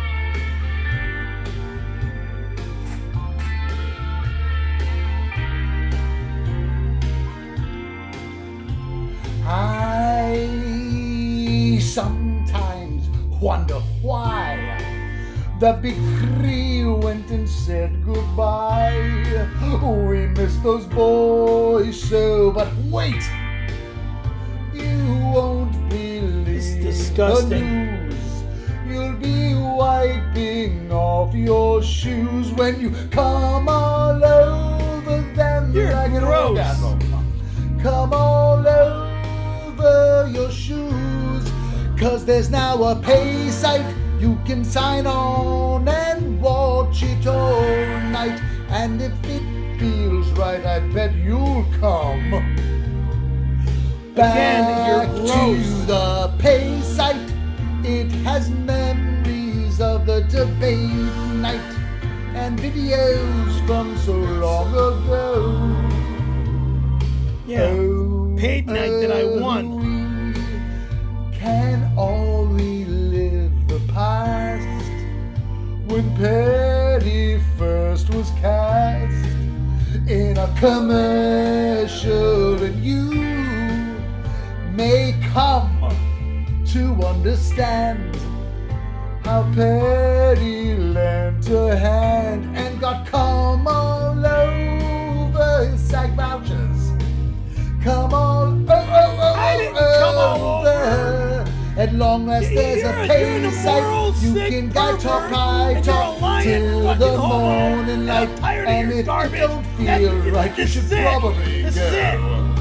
I sometimes wonder why the big three went and said goodbye. We miss those boys so, but wait, you won't believe It's disgusting. the news. You'll be wiping off your shoes when you come all over them You're like an gross. orgasm. Come all over your shoes, 'cause there's now a pay site you can sign on and watch it all night. And if it feels right, I bet you'll come back Again, you're to gross. the pay site. It has memories of the debate night and videos from so long ago. Yeah. Paid night that I won. We can all relive the past when Petty first was cast in a commercial, and you may come to understand how Petty lent a hand and got come all over his sack vouchers. Come on, oh, oh, oh, I didn't come all over. At long as there's You're a a- pay you're an site, immoral, you sick can get top pervert, high and you're a top lying till fucking the homo, morning and light. I'm tired of And your if garbage. you don't That- feel this right, you is should it. probably This go. is it.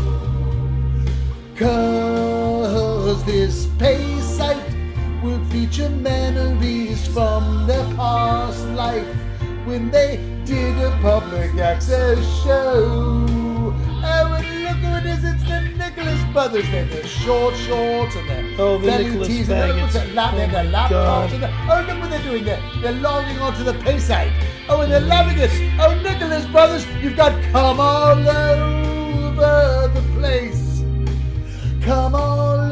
Cause this pay site will feature memories from their past life when they did a public access show. Oh, and look who it is, it's the Nicholas Brothers. They're the short shorts and their Oh, the belly Nicholas tees and faggots. their lap, Oh and their my laptops. God. And the, oh, look what they're doing there. They're logging onto the pay site. Oh, and they're loving it. Oh, Nicholas Brothers, you've got come all over the place. Come all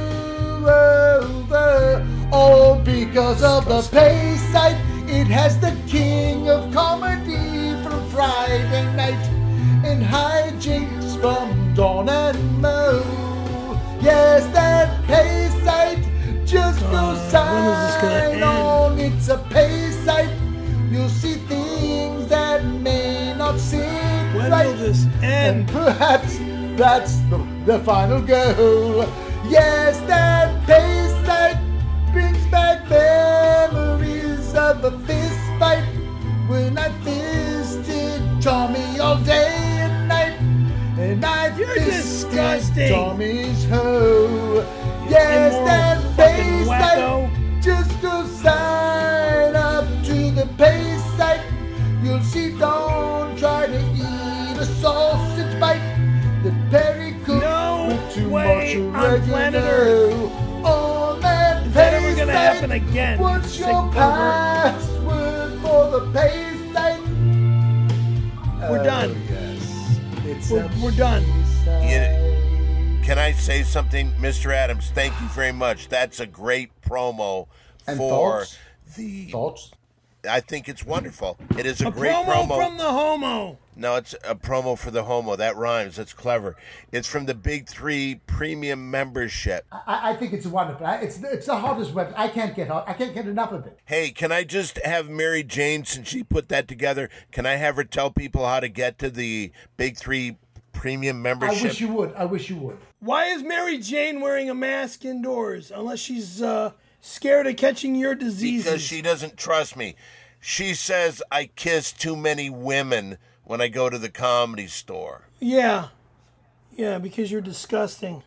over, all because of the pay site. It has the king of comedy from Friday night and hijinks from Dawn and Mo. Yes, that pay site, just go God, when is this gonna sign end? on. It's a pay site. You'll see things that may not seem When right. will this And end? perhaps that's the, the final goal. Yes, that pay site brings back have a fist fight when I fisted Tommy all day and night. And I You're fisted disgusting. Tommy's hoe. Yes, Immoral that fucking face wacko. site. Just go sign up to the pay site. You'll see, don't try to eat a sausage bite. The Perry cooked No with too way much on planet Earth. On that Is that pay ever gonna site, happen again, what's sick your pervert? password for the pay site? We're Oh, done. Yes. It's We're, a we're done. You- Can I say something, Mister Adams? Thank you very much. That's a great promo And for thoughts? the. Thoughts? I think it's wonderful. It is a, A great promo, promo. from the homo. No, it's a promo for the homo. That rhymes. That's clever. It's from the Big Three Premium membership. I, I think it's wonderful. I- It's it's the hottest web. I can't get I can't get enough of it. Hey, can I just have Mary Jane, since she put that together, can I have her tell people how to get to the Big Three Premium I membership? wish you would. I wish you would. Why is Mary Jane wearing a mask indoors? Unless she's uh, scared of catching your diseases. Because she doesn't trust me. She says I kiss too many women when I go to the Comedy Store. Yeah. Yeah, because you're disgusting.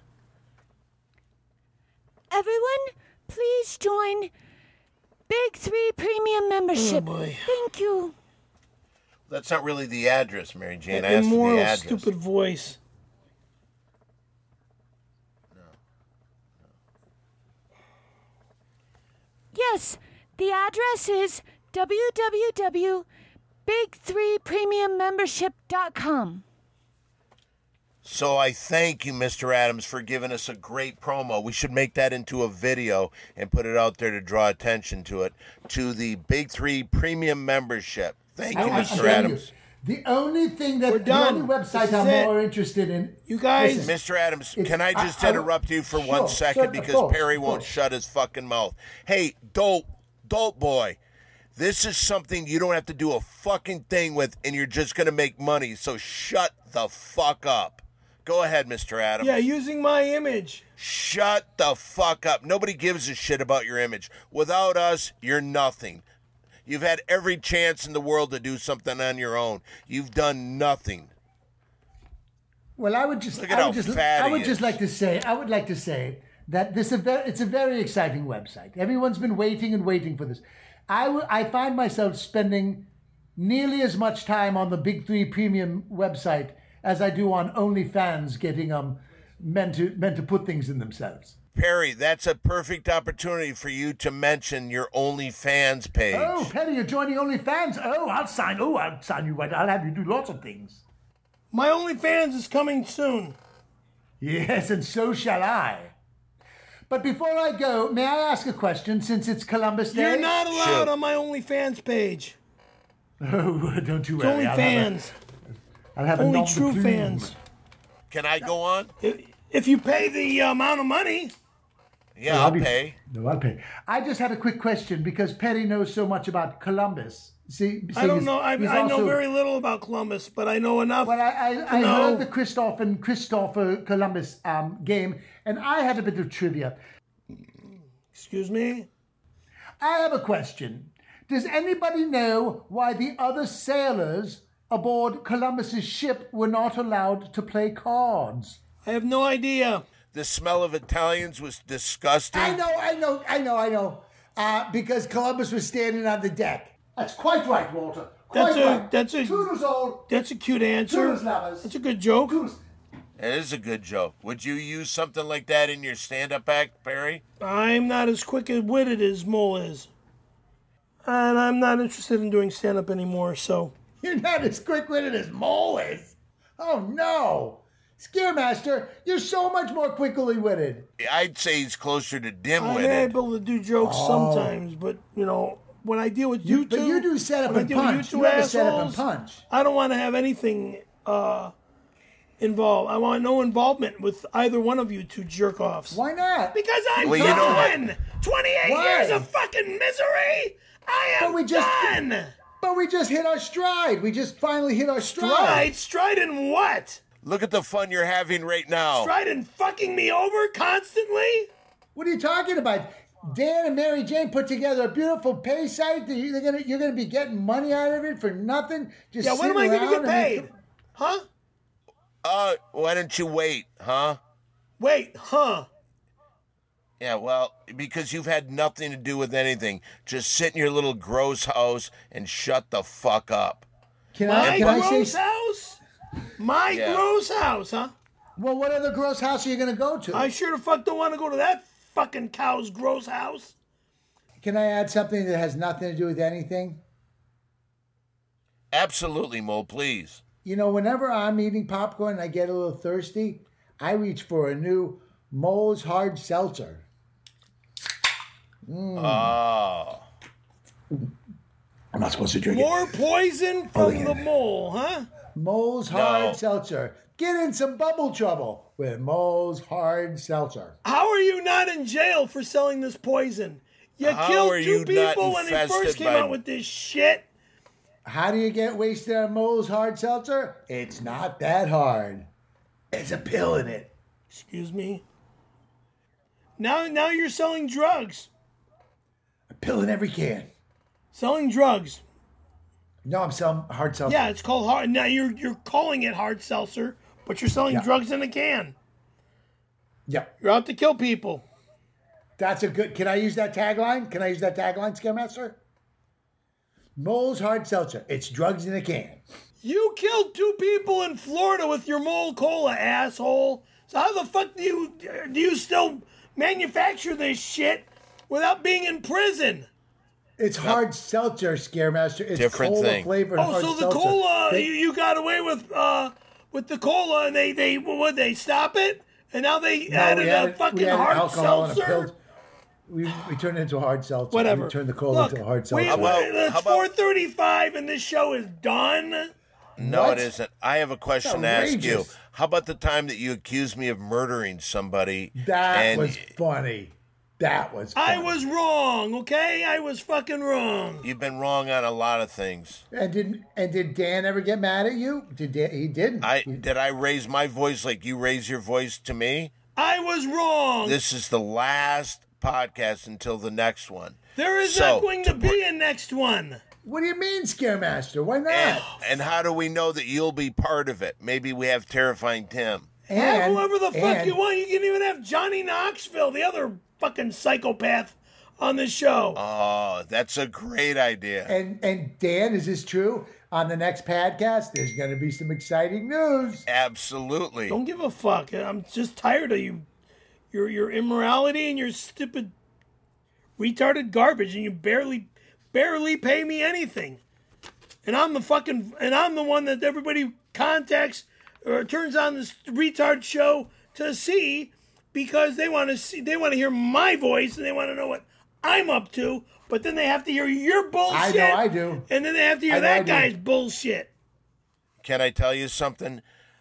Everyone, please join Big Three Premium membership. Oh, boy. Thank you. That's not really the address, Mary Jane. I That asked for immoral, the address. stupid voice. Yes, the address is w w w dot big three premium membership dot com. So I thank you, Mister Adams, for giving us a great promo. We should make that into a video and put it out there to draw attention to it, to the Big Three Premium membership. Thank you, I- I- Mister I'm telling you, Adams. the only thing that We're the done. only website This is I'm it. more interested in. You guys- Listen, Mister Adams, It's- can I just I- I- interrupt you for sure, one second sure, of because course, Perry of won't course. shut his fucking mouth. Hey, dope, dope boy, this is something you don't have to do a fucking thing with, and you're just gonna make money. So shut the fuck up. Go ahead, Mister Adams. Yeah, using my image. Shut the fuck up. Nobody gives a shit about your image. Without us, you're nothing. You've had every chance in the world to do something on your own. You've done nothing. Well, I would just, Look at I how would just, fat I he would just is. like to say, I would like to say that this is a very, it's a very exciting website. Everyone's been waiting and waiting for this. I, w- I find myself spending nearly as much time on the Big Three Premium website as I do on OnlyFans, getting um men to men to put things in themselves. Perry, that's a perfect opportunity for you to mention your OnlyFans page. Oh, Petty, you're joining OnlyFans. Oh, I'll sign. Oh, I'll sign you right. I'll have you do lots of things. My OnlyFans is coming soon. Yes, and so shall I. But before I go, may I ask a question since it's Columbus Day? You're not allowed Shoot. on my OnlyFans page. Oh, don't you It's worry. only I'll fans. Have a, I'll have a Only nom de true plume. fans. Can I go on? If, if you pay the amount of money. Yeah, I'll I'll be- pay. No, I'll pay. I just had a quick question because Petty knows so much about Columbus. See, I don't he's- know. I, he's I know also- very little about Columbus, but I know enough. Well, I, I, I No. heard the Christoph and Christopher Columbus um, game, and I had a bit of trivia. Excuse me? I have a question. Does anybody know why the other sailors aboard Columbus's ship were not allowed to play cards? I have no idea. The smell of Italians was disgusting. I know, I know, I know, I know. Uh, because Columbus was standing on the deck. That's quite right, Walter. Quite That's a- right. that's a- Toodles old. That's a cute answer. Toodles lovers. That's a good joke. Toodles. It is a good joke. Would you use something like that in your stand-up act, Perry? I'm not as quick-witted as Mole is. And I'm not interested in doing stand-up anymore, so... You're not as quick-witted as Mole is. Oh, no. Scaremaster, you're so much more quickly witted. I'd say he's closer to I'm dim-witted. able to do jokes sometimes, but, you know, when I deal with you, You- but two... you do setup when I and deal with punch. You two You have a assholes, setup and punch. I don't want to have anything uh, involved. I want no involvement with either one of you two jerk-offs. Why not? Because I'm Well, you know what? done! twenty-eight Why? years of fucking misery! I am But we just- done! But we just hit our stride. We just finally hit our stride. Stride? Stride in what? Look at the fun you're having right now. Stride in fucking me over constantly? What are you talking about? Dan and Mary Jane put together a beautiful pay site. That you- They're gonna, you're going to be getting money out of it for nothing. Just Yeah, when am I going to get paid? Huh? Uh, why don't you wait, huh? Wait, huh? Yeah, well, because you've had nothing to do with anything. Just sit in your little gross house and shut the fuck up. Can My I, can I gross say? house? My Yeah. gross house, huh? Well, what other gross house are you going to go to? I sure the fuck don't want to go to that fucking cow's gross house. Can I add something that has nothing to do with anything? Absolutely, Mo, please. You know, whenever I'm eating popcorn and I get a little thirsty, I reach for a new Moe's Hard Seltzer. Oh. I'm not supposed to drink More poison Oh, from yeah. the mole, huh? Moe's Hard No. Seltzer. Get in some bubble trouble with Moe's Hard Seltzer. How are you not in jail for selling this poison? You How killed are two you not people when they infested first came by- out with this shit. How do you get wasted on Moe's Hard Seltzer? It's not that hard. There's a pill in it. Excuse me. Now, now you're selling drugs. A pill in every can. Selling drugs. No, I'm selling hard seltzer. Yeah, it's called hard. Now you're you're calling it hard seltzer, but you're selling Yeah. drugs in a can. Yep. You're out to kill people. That's a good. Can I use that tagline? Can I use that tagline, Scaremaster? Moe's Hard Seltzer. It's drugs in a can. You killed two people in Florida with your mole cola, asshole. So how the fuck do you do you still manufacture this shit without being in prison? It's hard seltzer, Scaremaster. It's Different cola thing. flavored Oh, hard so the seltzer. cola They- you, you got away with uh with the cola, and they they would they stop it, and now they No, added we a added- fucking we added hard alcohol and a seltzer. pill. We, we turned it into a hard seltzer. Whatever. We turned the cola Look, into a hard we, seltzer. How about- it's how about- four thirty-five, and this show is done. No, What? it isn't. I have a question to ask you. outrageous. How about the time that you accused me of murdering somebody? that and was funny. That was funny. I was wrong, okay? I was fucking wrong. You've been wrong on a lot of things. And did and did Dan ever get mad at you? Did Dan, he didn't? I He- did I raise my voice like you raise your voice to me? I was wrong. This is the last podcast until the next one. there is So, not going to be a next one. What do you mean, Scaremaster? Why And, not? and how do we know that you'll be part of it? Maybe we have Terrifying Tim. Have And whoever the fuck and- you want. You can even have Johnny Knoxville, the other fucking psychopath, on the show. Oh, that's a great idea. And and Dan, is this true? On the next podcast, there's going to be some exciting news. Absolutely. Don't give a fuck. I'm just tired of you, your your immorality and your stupid, retarded garbage, and you barely, barely pay me anything. And I'm the fucking, and I'm the one that everybody contacts or turns on this retard show to see because they want to see, they want to hear my voice and they want to know what I'm up to. But then they have to hear your bullshit. I know I do. And then they have to hear I know I that do. guy's bullshit. Can I tell you something?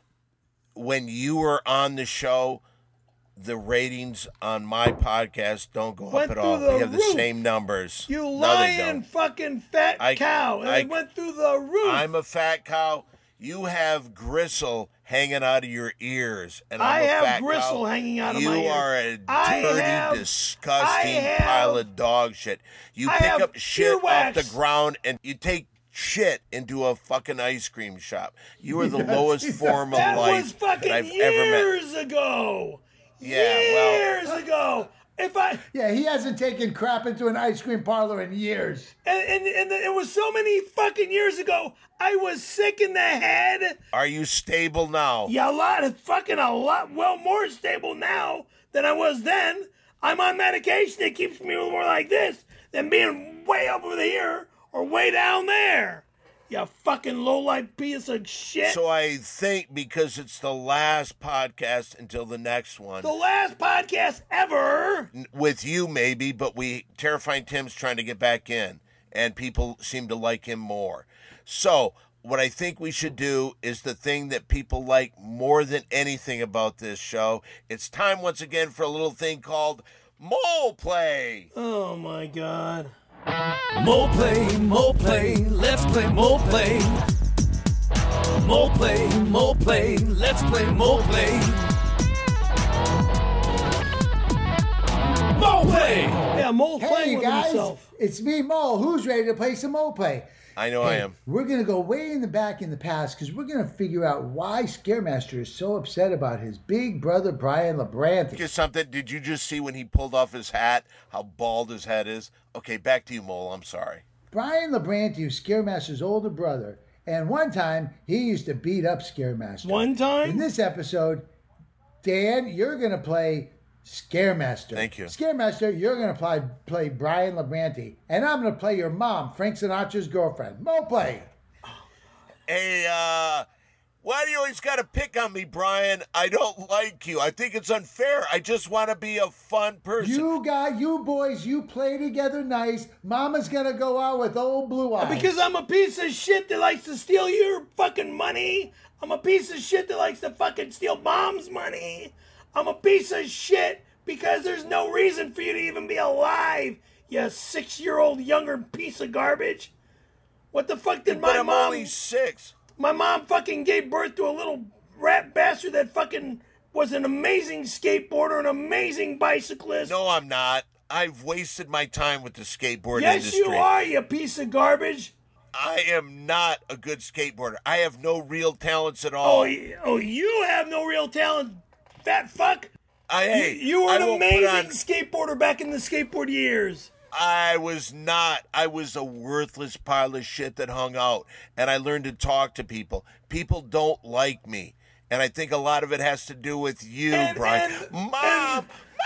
When you were on the show, the ratings on my podcast don't go Went up at all. through the We have the roof. same numbers. You No, they lying don't. fucking fat I- cow. And I- it went through the roof. I'm a fat cow. You have gristle hanging out of your ears, and I'm I a have fat gristle cow. hanging out of you my ears. are a I dirty, have- disgusting I have- pile of dog shit. You I pick have up shit off the earwax. ground and you take shit into a fucking ice cream shop. You are the Yes, lowest yes. form of that life was fucking that I've ever met. years ago. Yeah, well- years ago. If I Yeah, he hasn't taken crap into an ice cream parlor in years. and, and and it was so many fucking years ago. I was sick in the head. Are you stable now? Yeah, a lot, fucking a lot, well, more stable now than I was then. I'm on medication that keeps me more like this than being way over here or way down there. You fucking low-life piece of shit. So I think because it's the last podcast until the next one. the last podcast ever. With you maybe, but we Terrifying Tim's trying to get back in, and people seem to like him more. So what I think we should do is the thing that people like more than anything about this show. It's time once again for a little thing called Mole Play. Oh my god. Mo play, mo play, let's play mo play. Mo play, mo play, let's play mo play. Mole Play. Yeah, Mole's Hey, playing you with guys, himself. it's me, Mole. Who's ready to play some Mole Play? I know I am. We're going to go way in the back in the past because we're going to figure out why Scaremaster is so upset about his big brother, Brian Labranthi. Get something. Did you just see when he pulled off his hat, how bald his head is? Okay, back to you, Mole. I'm sorry. Brian Labranthi was Scaremaster's older brother, and one time he used to beat up Scaremaster. One In time? this episode, Dan, you're going to play Scaremaster. Thank you. Scaremaster, you're going to play, play Brian Labranthi, and I'm going to play your mom, Frank Sinatra's girlfriend. Mo play. Hey, uh, why do you always got to pick on me, Brian? I don't like you. I think it's unfair. I just want to be a fun person. You got you boys, you play together nice. Mama's going to go out with old blue eyes. Because I'm a piece of shit that likes to steal your fucking money. I'm a piece of shit that likes to fucking steal mom's money. I'm a piece of shit because there's no reason for you to even be alive, you six-year-old younger piece of garbage. What the fuck did but my I'm mom... only six. My mom fucking gave birth to a little rat bastard that fucking was an amazing skateboarder, an amazing bicyclist. No, I'm not. I've wasted my time with the skateboard yes, industry. you are, you piece of garbage. I am not a good skateboarder. I have no real talents at Oh, all. y- oh, you have no real talent, fat fuck. I, hey, you, you were I an won't put amazing on- skateboarder back in the skateboard years. I was not. I was a worthless pile of shit that hung out, and I learned to talk to people. People don't like me, and I think a lot of it has to do with you, And- Brian. and- Mom! and-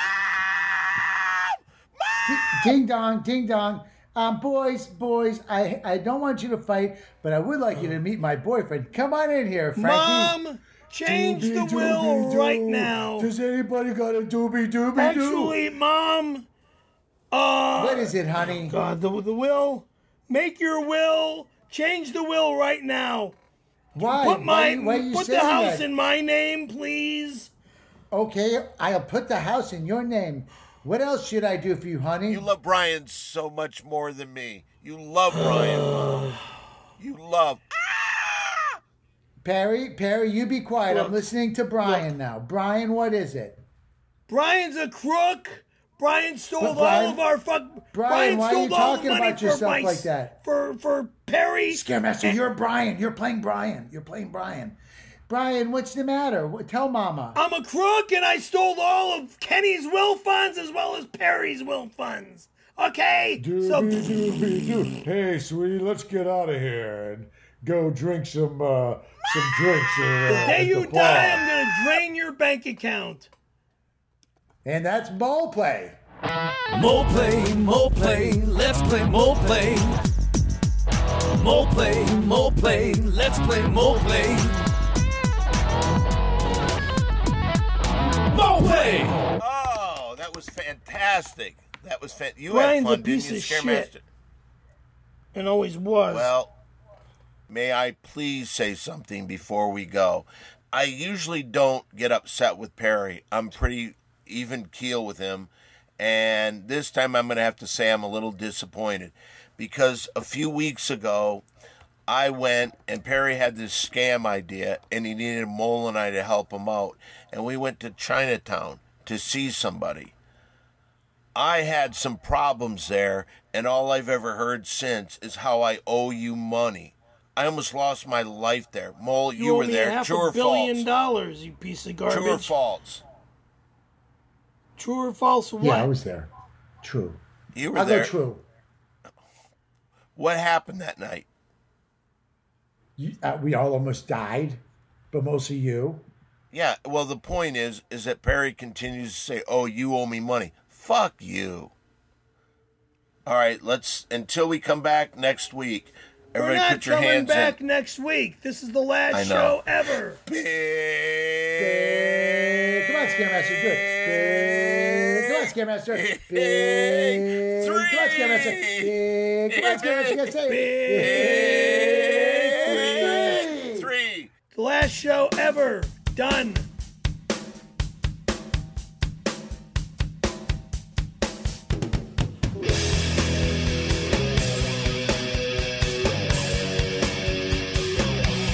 Mom! Ding dong, ding dong. Um, boys, boys, I, I don't want you to fight, but I would like you to meet my boyfriend. Come on in here, Frankie. Mom, change Doobie the will doobie doo. right now. Does anybody got a doobie doobie doo? Actually, Mom, uh, What is it, honey? God, the, the will, make your will, change the will right now. Why? Put my, why, why are you put saying the house that? in my name, please. Okay, I'll put the house in your name. What else should I do for you, honey? You love Brian so much more than me. You love Brian, Mom. You love... Perry, Perry, you be quiet. Look, I'm listening to Brian now. Brian, what is it? Brian's a crook. Brian stole But Brian- all of our fuck. Brian, why are stole you all the talking money about for yourself my like s- that? For for Perry. Scaremaster, you're Brian. You're playing Brian. You're playing Brian. Brian, what's the matter? What- Tell Mama. I'm a crook and I stole all of Kenny's will funds as well as Perry's will funds. Okay? So Doobie doo. Hey, sweetie, let's get out of here and go drink some uh, some drinks. Uh, the day you die, I'm gonna drain your bank account. And that's ball play. Mole Play, Mole Play, let's play Mole Play. Mole Play, Mole Play, let's play Mole Play. Mole Play! Oh, that was fantastic. That was fan- You Brian's a had fun, piece didn't you, of Scaremaster? shit. And always was. Well, may I please say something before we go? I usually don't get upset with Perry. I'm pretty even keel with him. And this time I'm going to have to say I'm a little disappointed. Because a few weeks ago, I went and Perry had this scam idea and he needed Mole and I to help him out. And we went to Chinatown to see somebody. I had some problems there, and all I've ever heard since is how I owe you money. I almost lost my life there. Mole, you, you owe were me there. half True a or billion false? dollars, you piece of garbage. True or false? True or false? What? Yeah, I was there. True. You were I'll there. go true. What happened that night? You, uh, we all almost died, but mostly you. Yeah, well, the point is, is that Perry continues to say, oh, you owe me money. Fuck you. All right, let's, until we come back next week, We're everybody not put your coming hands back in. next week. This is the I last know. show ever. Big. Come on, Scaremaster, do it. Big. Come on, Scaremaster. Big. Three. Come on, Scaremaster. Big. Come on, Scaremaster. You gotta say it. Big. Three. The last show ever. Done.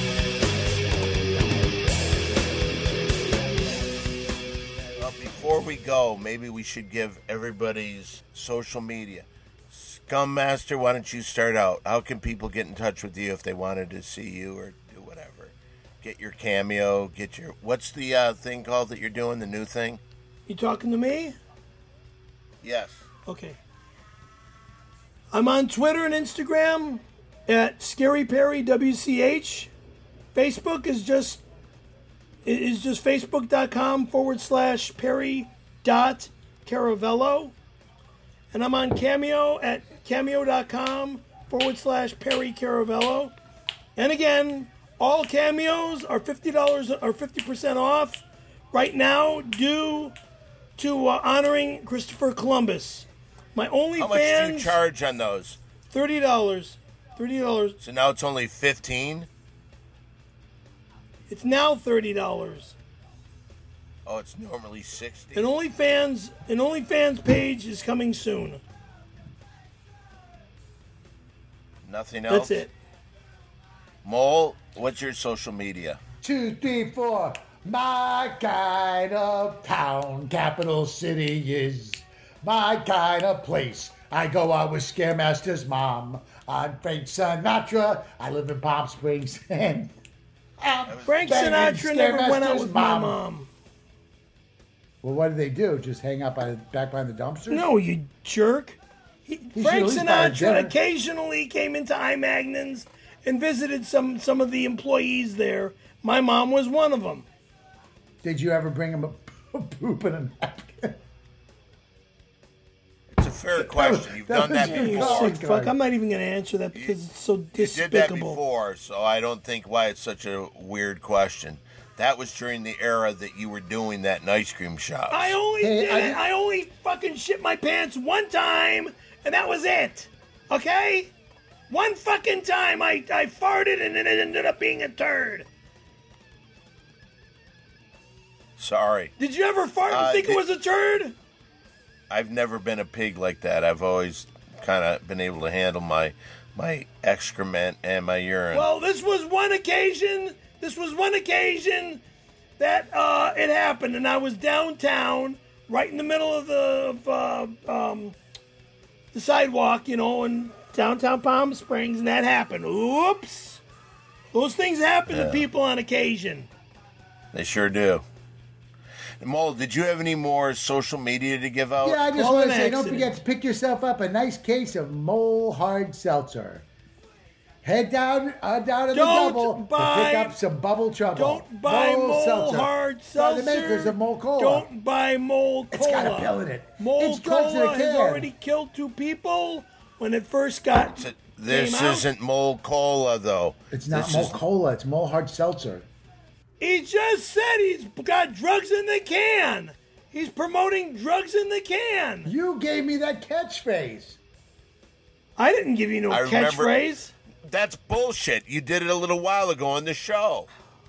Well, before we we go, maybe we should give everybody's social media. Scum Master, why don't you start out? How can people get in touch with you if they wanted to see you or do whatever? Get your cameo, get your... What's the uh, thing called that you're doing, the new thing? You talking to me? Yes. Okay. I'm on Twitter and Instagram at Scary Perry W C H. Facebook is just is just facebook.com forward slash Perry dot Caravello. And I'm on Cameo at cameo.com forward slash Perry Caravello. And again, all cameos are fifty dollars or fifty percent off right now due to uh, honoring Christopher Columbus. My only How much fans, do you charge on those? thirty dollars. thirty dollars. So now it's only fifteen? It's now thirty dollars. Oh, it's normally sixty. An OnlyFans, an OnlyFans page is coming soon. Nothing else? That's it. Mole, what's your social media? Two, three, four. My kind of town, capital city is my kind of place. I go out with Scaremaster's mom. I'm Frank Sinatra. I live in Palm Springs. And I'm Frank banging Sinatra never went out Scaremaster's with my mom. Well, what did they do? Just hang out by back behind the dumpster? No, you jerk. He, He Frank should at least buy a Sinatra dinner. occasionally came into iMagnons and visited some, some of the employees there. My mom was one of them. Did you ever bring him a poop in a napkin? It's a fair question. You've that done was that your You before. call. sick fuck. I'm not even going to answer that because it's so You despicable. did that before, so I don't think why it's such a weird question. That was during the era that you were doing that in ice cream shop. I only Hey, did I it. did- I only fucking shit my pants one time, and that was it. Okay? One fucking time I, I farted and it ended up being a turd. Sorry. Did you ever fart and Uh, think did- it was a turd? I've never been a pig like that. I've always kind of been able to handle my my excrement and my urine. Well, this was one occasion. This was one occasion that uh, it happened, and I was downtown, right in the middle of the of, uh, um, the sidewalk, you know, in downtown Palm Springs, and that happened. Oops! Those things happen to people on occasion. They sure do. And Mole, did you have any more social media to give out? Yeah, I just Call want an to say, don't accident. forget to pick yourself up a nice case of Mole Hard Seltzer. Head down, uh, down to the Don't double buy- to pick up some bubble trouble. Don't buy Mole Hard By Seltzer. the makers of Mole Cola. Don't buy Mole Cola. It's got a pill in it. Mole It's drugs in a Cola has can. already killed two people when it first got. So this came out. isn't Mole Cola, though. It's not This Mole is- Cola. It's Mole Hard Seltzer. He just said he's got drugs in the can. He's promoting drugs in the can. You gave me that catchphrase. I didn't give you no I remember- catchphrase. That's bullshit. You did it a little while ago on the show.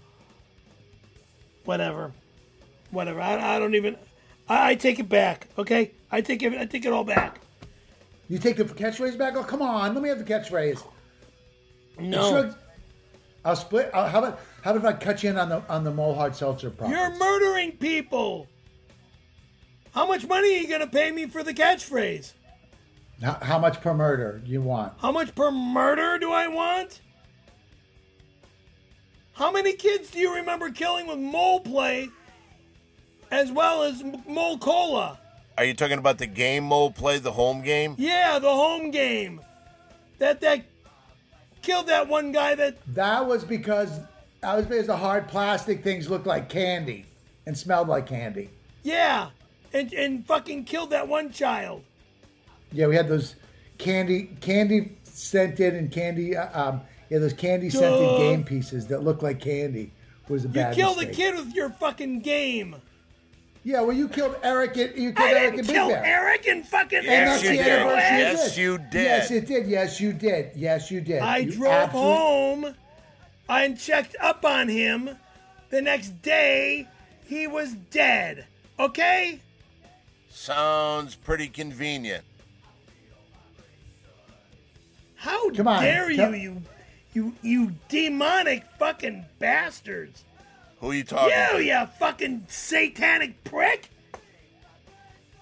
Whatever. Whatever. I, I don't even. I, I take it back. Okay. I take it. I take it all back. You take the catchphrase back? Oh, come on. Let me have the catchphrase. No. Sure. I'll split. Uh, how about how about if I cut you in on the on the Mole Hard Seltzer profits? You're murdering people. How much money are you gonna pay me for the catchphrase? How, how much per murder do you want? How much per murder do I want? How many kids do you remember killing with mole play as well as M- Mole Cola? Are you talking about the game Mole play, the home game? Yeah, the home game. That that killed that one guy that That was because that was because the hard plastic things looked like candy and smelled like candy. yeah, and and fucking killed that one child. Yeah, we had those candy candy scented and candy uh, um yeah those candy scented Duh. game pieces that looked like candy was a You bad killed a mistake. kid with your fucking game. Yeah, well you killed Eric and you killed I Eric didn't and Big kill Bear. Eric and fucking And Yes, that's you the did. anniversary you Yes, you did. Yes, it did. Yes, you did. Yes, you did. I You drove absolute- home. I checked up on him. The next day, he was dead. Okay? Sounds pretty convenient. How Come on, dare tell- you, you, you, you demonic fucking bastards! Who are you talking You, to? you fucking satanic prick!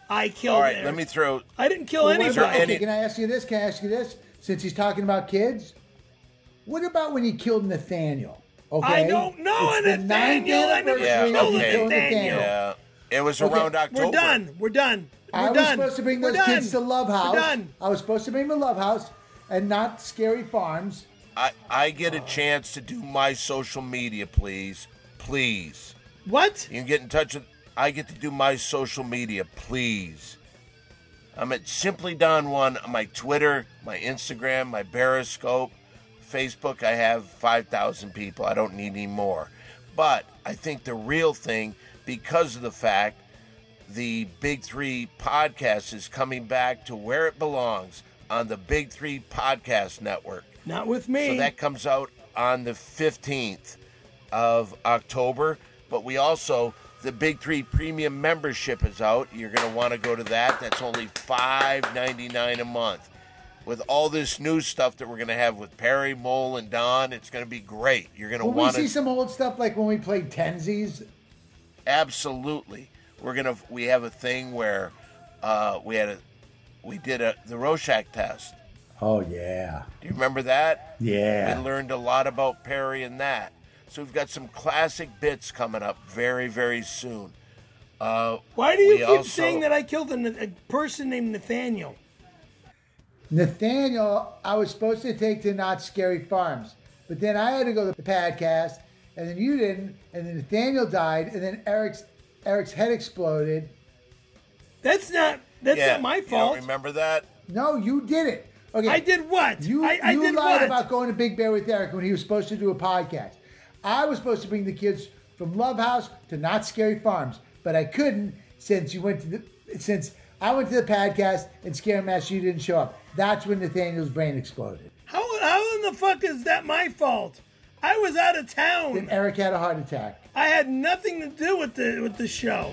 I killed All right, Eric. let me throw. I didn't kill Well, what anybody. about, okay, any- can I ask you this? Can I ask you this? Since he's talking about kids, what about when he killed Nathaniel? Okay, I don't know It's the Nathaniel. ninth I never anniversary killed of killing Nathaniel. Yeah, it was Okay, around October. We're done. We're done. We're I was done. supposed to bring We're those done. kids to Love House. We're done. I was supposed to bring them to Love House and not Scary Farms. I, I get a chance to do my social media, please. Please. What? You can get in touch with. I get to do my social media, please. I'm at Simply Don One on my Twitter, my Instagram, my Periscope, Facebook. I have five thousand people. I don't need any more. But I think the real thing, because of the fact the Big Three podcast is coming back to where it belongs on the Big Three Podcast Network. Not with me. So that comes out on the fifteenth of October. But we also, the Big Three Premium membership is out. You're going to want to go to that. That's only five ninety-nine a month. With all this new stuff that we're going to have with Perry, Mole, and Don, it's going to be great. You're going to Will we want see to... some old stuff like when we played Tensies? Absolutely. We're going to... We have a thing where uh, we had a... We did a the Rorschach test. Oh, yeah. Do you remember that? Yeah. We learned a lot about Perry and that. So we've got some classic bits coming up very, very soon. Uh, Why do you we keep also- saying that I killed a, a person named Nathaniel? Nathaniel, I was supposed to take to Not Scary Farms, but then I had to go to the podcast, and then you didn't, and then Nathaniel died, and then Eric's Eric's head exploded. That's not. That's yeah, not my you fault. don't remember that? No, you did it. Okay, I did what? You, I, I you did lied what? about going to Big Bear with Eric when he was supposed to do a podcast. I was supposed to bring the kids from Love House to Not Scary Farms, but I couldn't since you went to the since I went to the podcast and Scare Master, you didn't show up. That's when Nathaniel's brain exploded. How how in the fuck is that my fault? I was out of town. Then Eric had a heart attack. I had nothing to do with the with the show.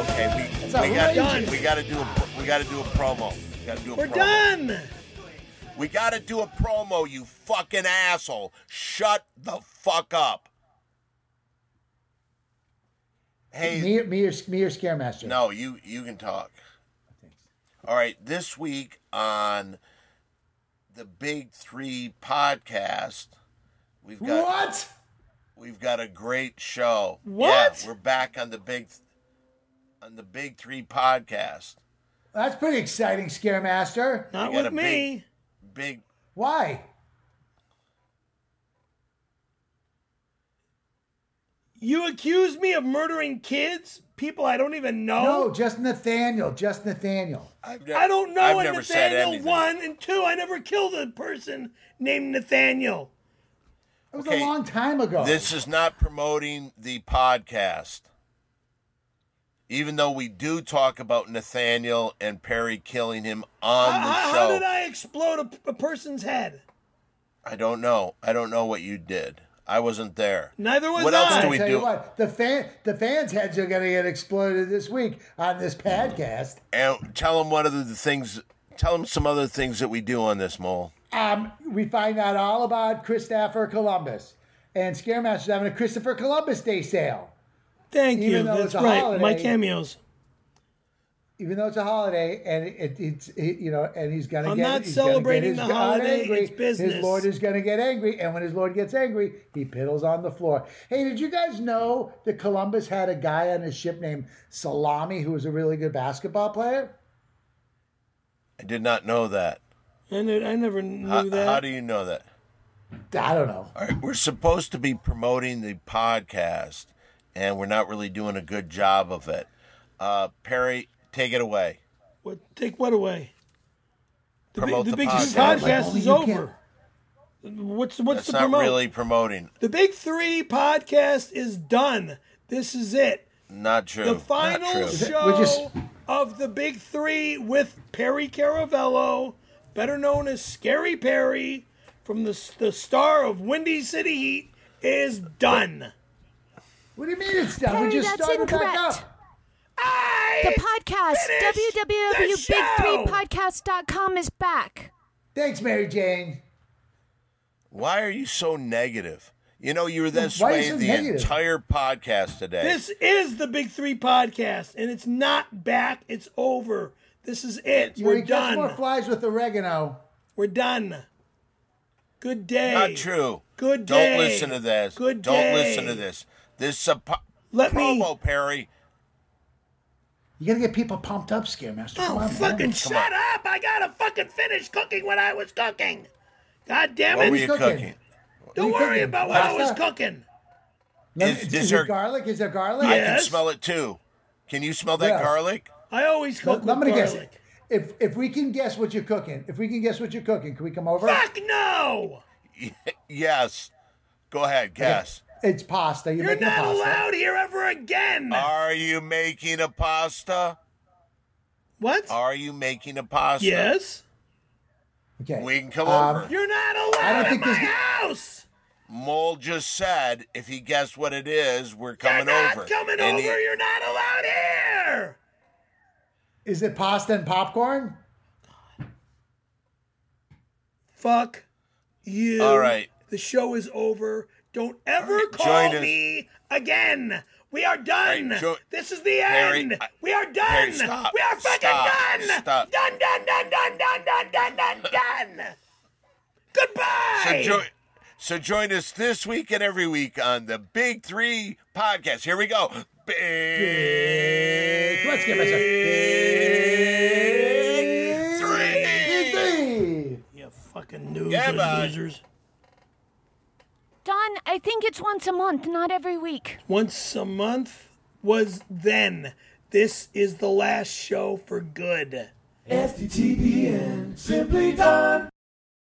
We got, we got to do a we got to do a promo. We got to do a We're promo. done. We got to do a promo, you fucking asshole. Shut the fuck up. Hey, Me, me, or, me or Scaremaster? no, you you can talk. All right, this week on the Big Three podcast, we've got What? we've got a great show. What? Yeah, we're back on the big on the Big Three podcast. That's pretty exciting, Scaremaster. Not We got with a me. Big Why? You accuse me of murdering kids? People I don't even know? No, just Nathaniel. Just Nathaniel. I've ne- I don't know I've what never said Nathaniel, anything. one, and two, I never killed a person named Nathaniel. It was Okay, a long time ago. This is not promoting the podcast. Even though we do talk about Nathaniel and Perry killing him on How, the how- show. how did I explode a, a person's head? I don't know. I don't know what you did. I wasn't there. Neither was What else I. do I we tell do? you what, the fan, the fans' heads are going to get exploded this week on this podcast. And tell them what other the things. Tell them some other things that we do on this, Mole. Um, we find out all about Christopher Columbus, and Scaremaster's having a Christopher Columbus Day sale. Thank Even you. though That's it's a right. holiday. My cameos. Even though it's a holiday, and it, it's it, you know, and he's gonna I'm get. not he's gonna get celebrating his the God holiday, angry. it's business. His Lord is gonna get angry, and when his Lord gets angry, he piddles on the floor. Hey, did you guys know that Columbus had a guy on his ship named Salami, who was a really good basketball player? I did not know that. I, knew, I never knew How, that. how do you know that? I don't know. All right, we're supposed to be promoting the podcast, and we're not really doing a good job of it. Uh, Perry, take it away. What, take what away? The Promote big, the the big podcast. podcast Like, only is you over. What's what's That's the not promote? really promoting. The Big Three podcast is done. This is it. Not true. The Not final true. show We're just- of the Big Three with Perry Caravello, better known as Scary Perry, from the the star of Windy City Heat, is done. What do you mean it's done? Perry, we just that's started back incorrect. up. I The podcast, finished w w w the big three show. podcast dot com is back. Thanks, Mary Jane. Why are you so negative? You know, you were this Why are you way so the negative? entire podcast today. This is the Big Three podcast, and it's not back. It's over. This is it. You We're want to catch more done. flies with oregano. We're done. Good day. Not true. Good Don't day. listen to this. Good Don't day. listen to this. This is a po- Let me- promo, Perry. You gotta get people pumped up, Scaremaster. Come Oh, on, fucking man. shut up! I gotta fucking finish cooking what I was cooking. God damn What it! were you cooking? cooking? Don't What are you worry cooking? about what I was Pasta? cooking. Let Is- me- is is there- there garlic? Is there garlic? I Yes. can smell it too. Can you smell that Yes. garlic? I always cook Let- I'm with gonna guess. garlic. If if we can guess what you're cooking, if we can guess what you're cooking, can we come over? Fuck no! Yes. Go ahead, guess. It's pasta. You're, You're making a not pasta. allowed here ever again. Are you making a pasta? What? Are you making a pasta? Yes. Okay. We can come Um, over. You're not I allowed don't in think my this- house. Mole just said if he guessed what it is, we're You're coming not over. coming And over. he- You're not allowed here. Is it pasta and popcorn? Fuck you. All right. The show is over. Don't ever right, call join us. me again. We are done. Right, jo- this is the Harry, end. I- we are done. Harry, stop. We are fucking Stop. done. Stop. Done, done, done, done, done, done, done, done, done. Goodbye. So join, so join us this week and every week on the Big Three podcast. Here we go. Big Let's get myself. Three. Big three. You fucking noobs Yeah, and bud. losers. Don, I think it's once a month, not every week. Once a month was then. This is the last show for good. S T T P N, simply done.